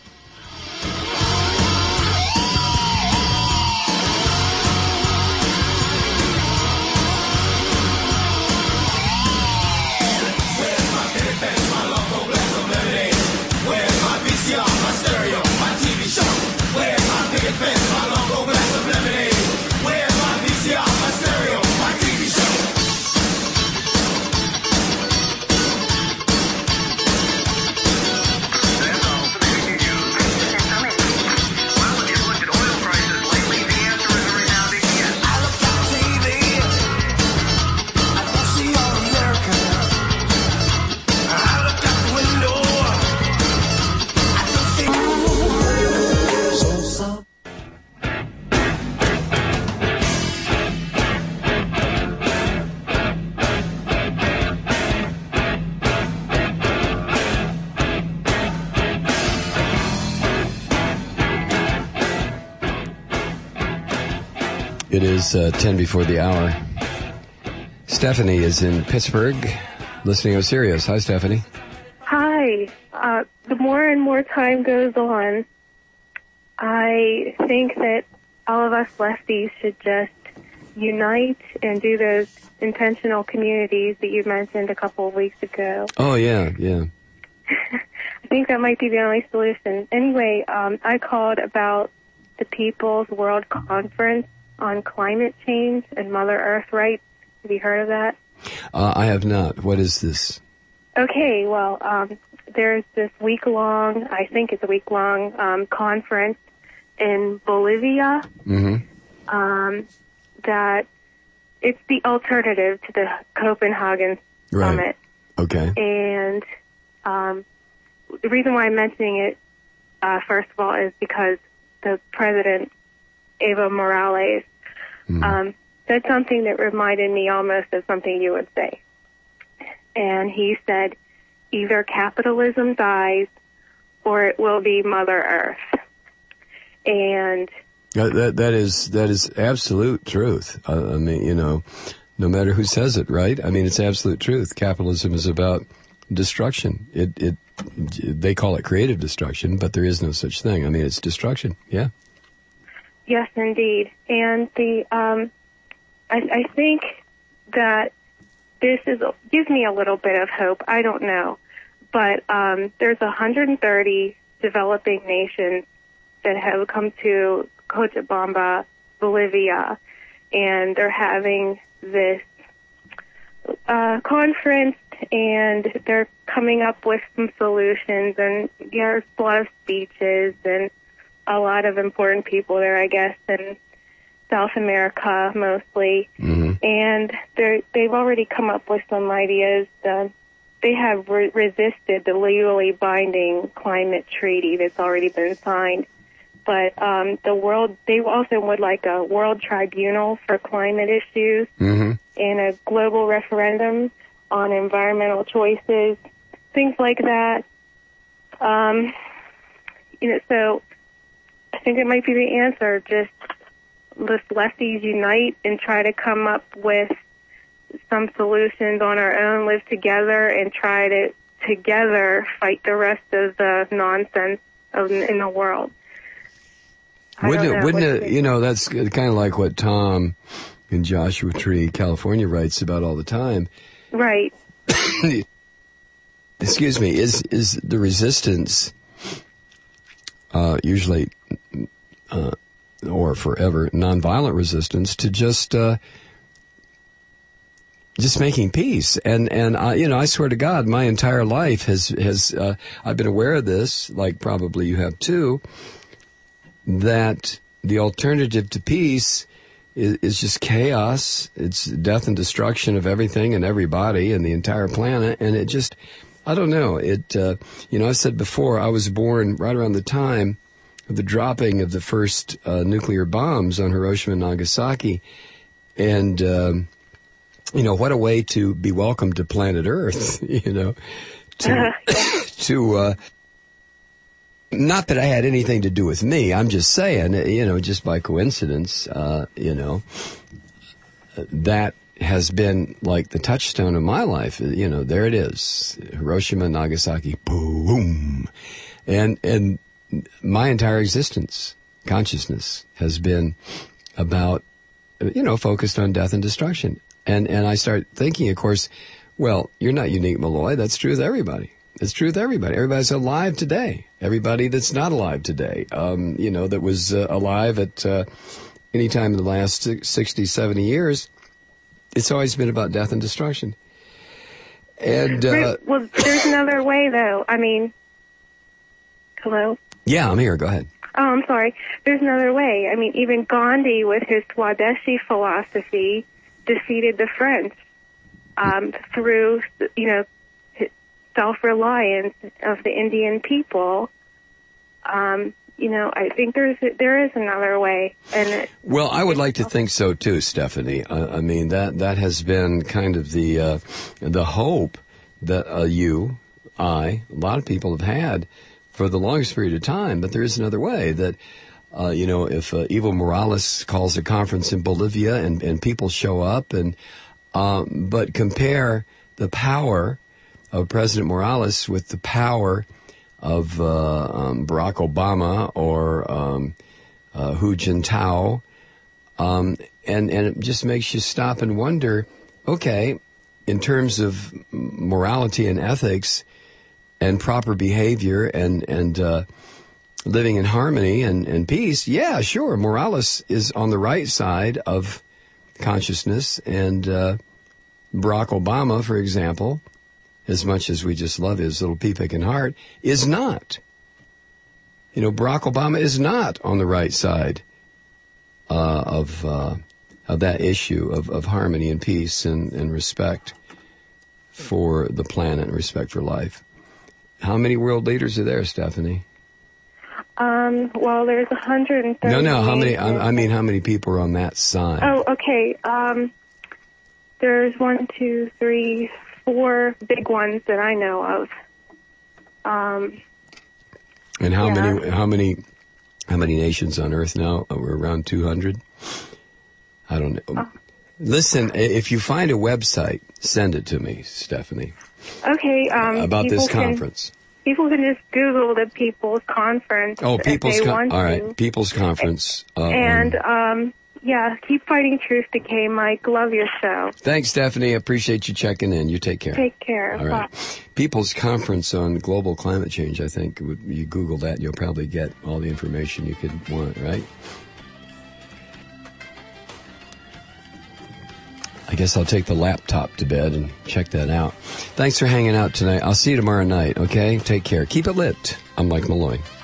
It is 10 before the hour. Stephanie is in Pittsburgh, listening on Sirius. Hi, Stephanie. Hi. The more and more time goes on, I think that all of us lefties should just unite and do those intentional communities that you mentioned a couple of weeks ago. Oh, yeah. I think that might be the only solution. Anyway, I called about the People's World Conference on Climate Change and Mother Earth Rights. Have you heard of that? I have not. What is this? Okay, well, there's this week-long, I think it's a week-long conference in Bolivia that it's the alternative to the Copenhagen Summit. Okay. And the reason why I'm mentioning it, first of all, is because the president, Evo Morales, said something that reminded me almost of something you would say. and he said, either capitalism dies or it will be Mother Earth. And that is absolute truth. I mean, you know, no matter who says it, right? I mean, it's absolute truth. Capitalism is about destruction. They call it creative destruction, but there is no such thing. I mean, it's destruction. Yeah. Yes, indeed. And I think that this gives me a little bit of hope. I don't know, but there's 130 developing nations that have come to Cochabamba, Bolivia, and they're having this conference, and they're coming up with some solutions, and there's a lot of speeches and a lot of important people there, I guess, in South America mostly. Mm-hmm. And they've already come up with some ideas. They have resisted the legally binding climate treaty that's already been signed. But they also would like a world tribunal for climate issues, mm-hmm. and a global referendum on environmental choices, things like that. So I think it might be the answer. Just let's lefties unite and try to come up with some solutions on our own, live together, and try to together fight the rest of the nonsense in the world. Wouldn't it, you know, that's kind of like what Tom in Joshua Tree, California writes about all the time. Right. Excuse me, is the resistance usually or forever nonviolent resistance to just making peace. And I swear to God, my entire life has I've been aware of this, like probably you have too, that the alternative to peace is just chaos. It's death and destruction of everything and everybody and the entire planet. And it just, I don't know. I said before, I was born right around the time of the dropping of the first nuclear bombs on Hiroshima and Nagasaki. And, what a way to be welcomed to planet Earth, not that I had anything to do with me. I'm just saying, just by coincidence, that has been like the touchstone of my life. There it is. Hiroshima, Nagasaki, boom. And my entire existence, consciousness, has been about, focused on death and destruction. And I start thinking, of course, well, you're not unique, Malloy. That's true with everybody. It's true with everybody. Everybody's alive today. Everybody that's not alive today, that was alive at any time in the last 60, 70 years, it's always been about death and destruction. And well, there's another way, though. I mean, hello? Yeah, I'm here. Go ahead. Oh, I'm sorry. There's another way. I mean, even Gandhi, with his Swadeshi philosophy, defeated the French through, self-reliance of the Indian people. I think there is another way. Well, I would like to think so too, Stephanie. I mean, that has been kind of the hope that a lot of people have had for the longest period of time. But there is another way that, if Evo Morales calls a conference in Bolivia and people show up but compare the power of President Morales with the power of Barack Obama or Hu Jintao, and it just makes you stop and wonder, okay, in terms of morality and ethics and proper behavior and living in harmony and peace, yeah, sure, Morales is on the right side of consciousness, and Barack Obama, for example, as much as we just love his little pea-picking heart, is not. Barack Obama is not on the right side of that issue of harmony and peace and respect for the planet and respect for life. How many world leaders are there, Stephanie? Well, there's 130. No, how many? I mean, how many people are on that side? Oh, okay. There's 1, 2, 3, 4 big ones that I know of. And how many nations on Earth now? We're around 200. I don't know. Listen, if you find a website, send it to me, Stephanie. Okay. About this conference. People can just Google the People's Conference. Oh, People's Conference. All right, People's Conference. Yeah, keep fighting truth decay, Mike. Love your show. Thanks, Stephanie. I appreciate you checking in. You take care. Take care. All right. Bye. People's Conference on Global Climate Change, I think. You Google that, you'll probably get all the information you could want, right? I guess I'll take the laptop to bed and check that out. Thanks for hanging out tonight. I'll see you tomorrow night, okay? Take care. Keep it lit. I'm Mike Malloy.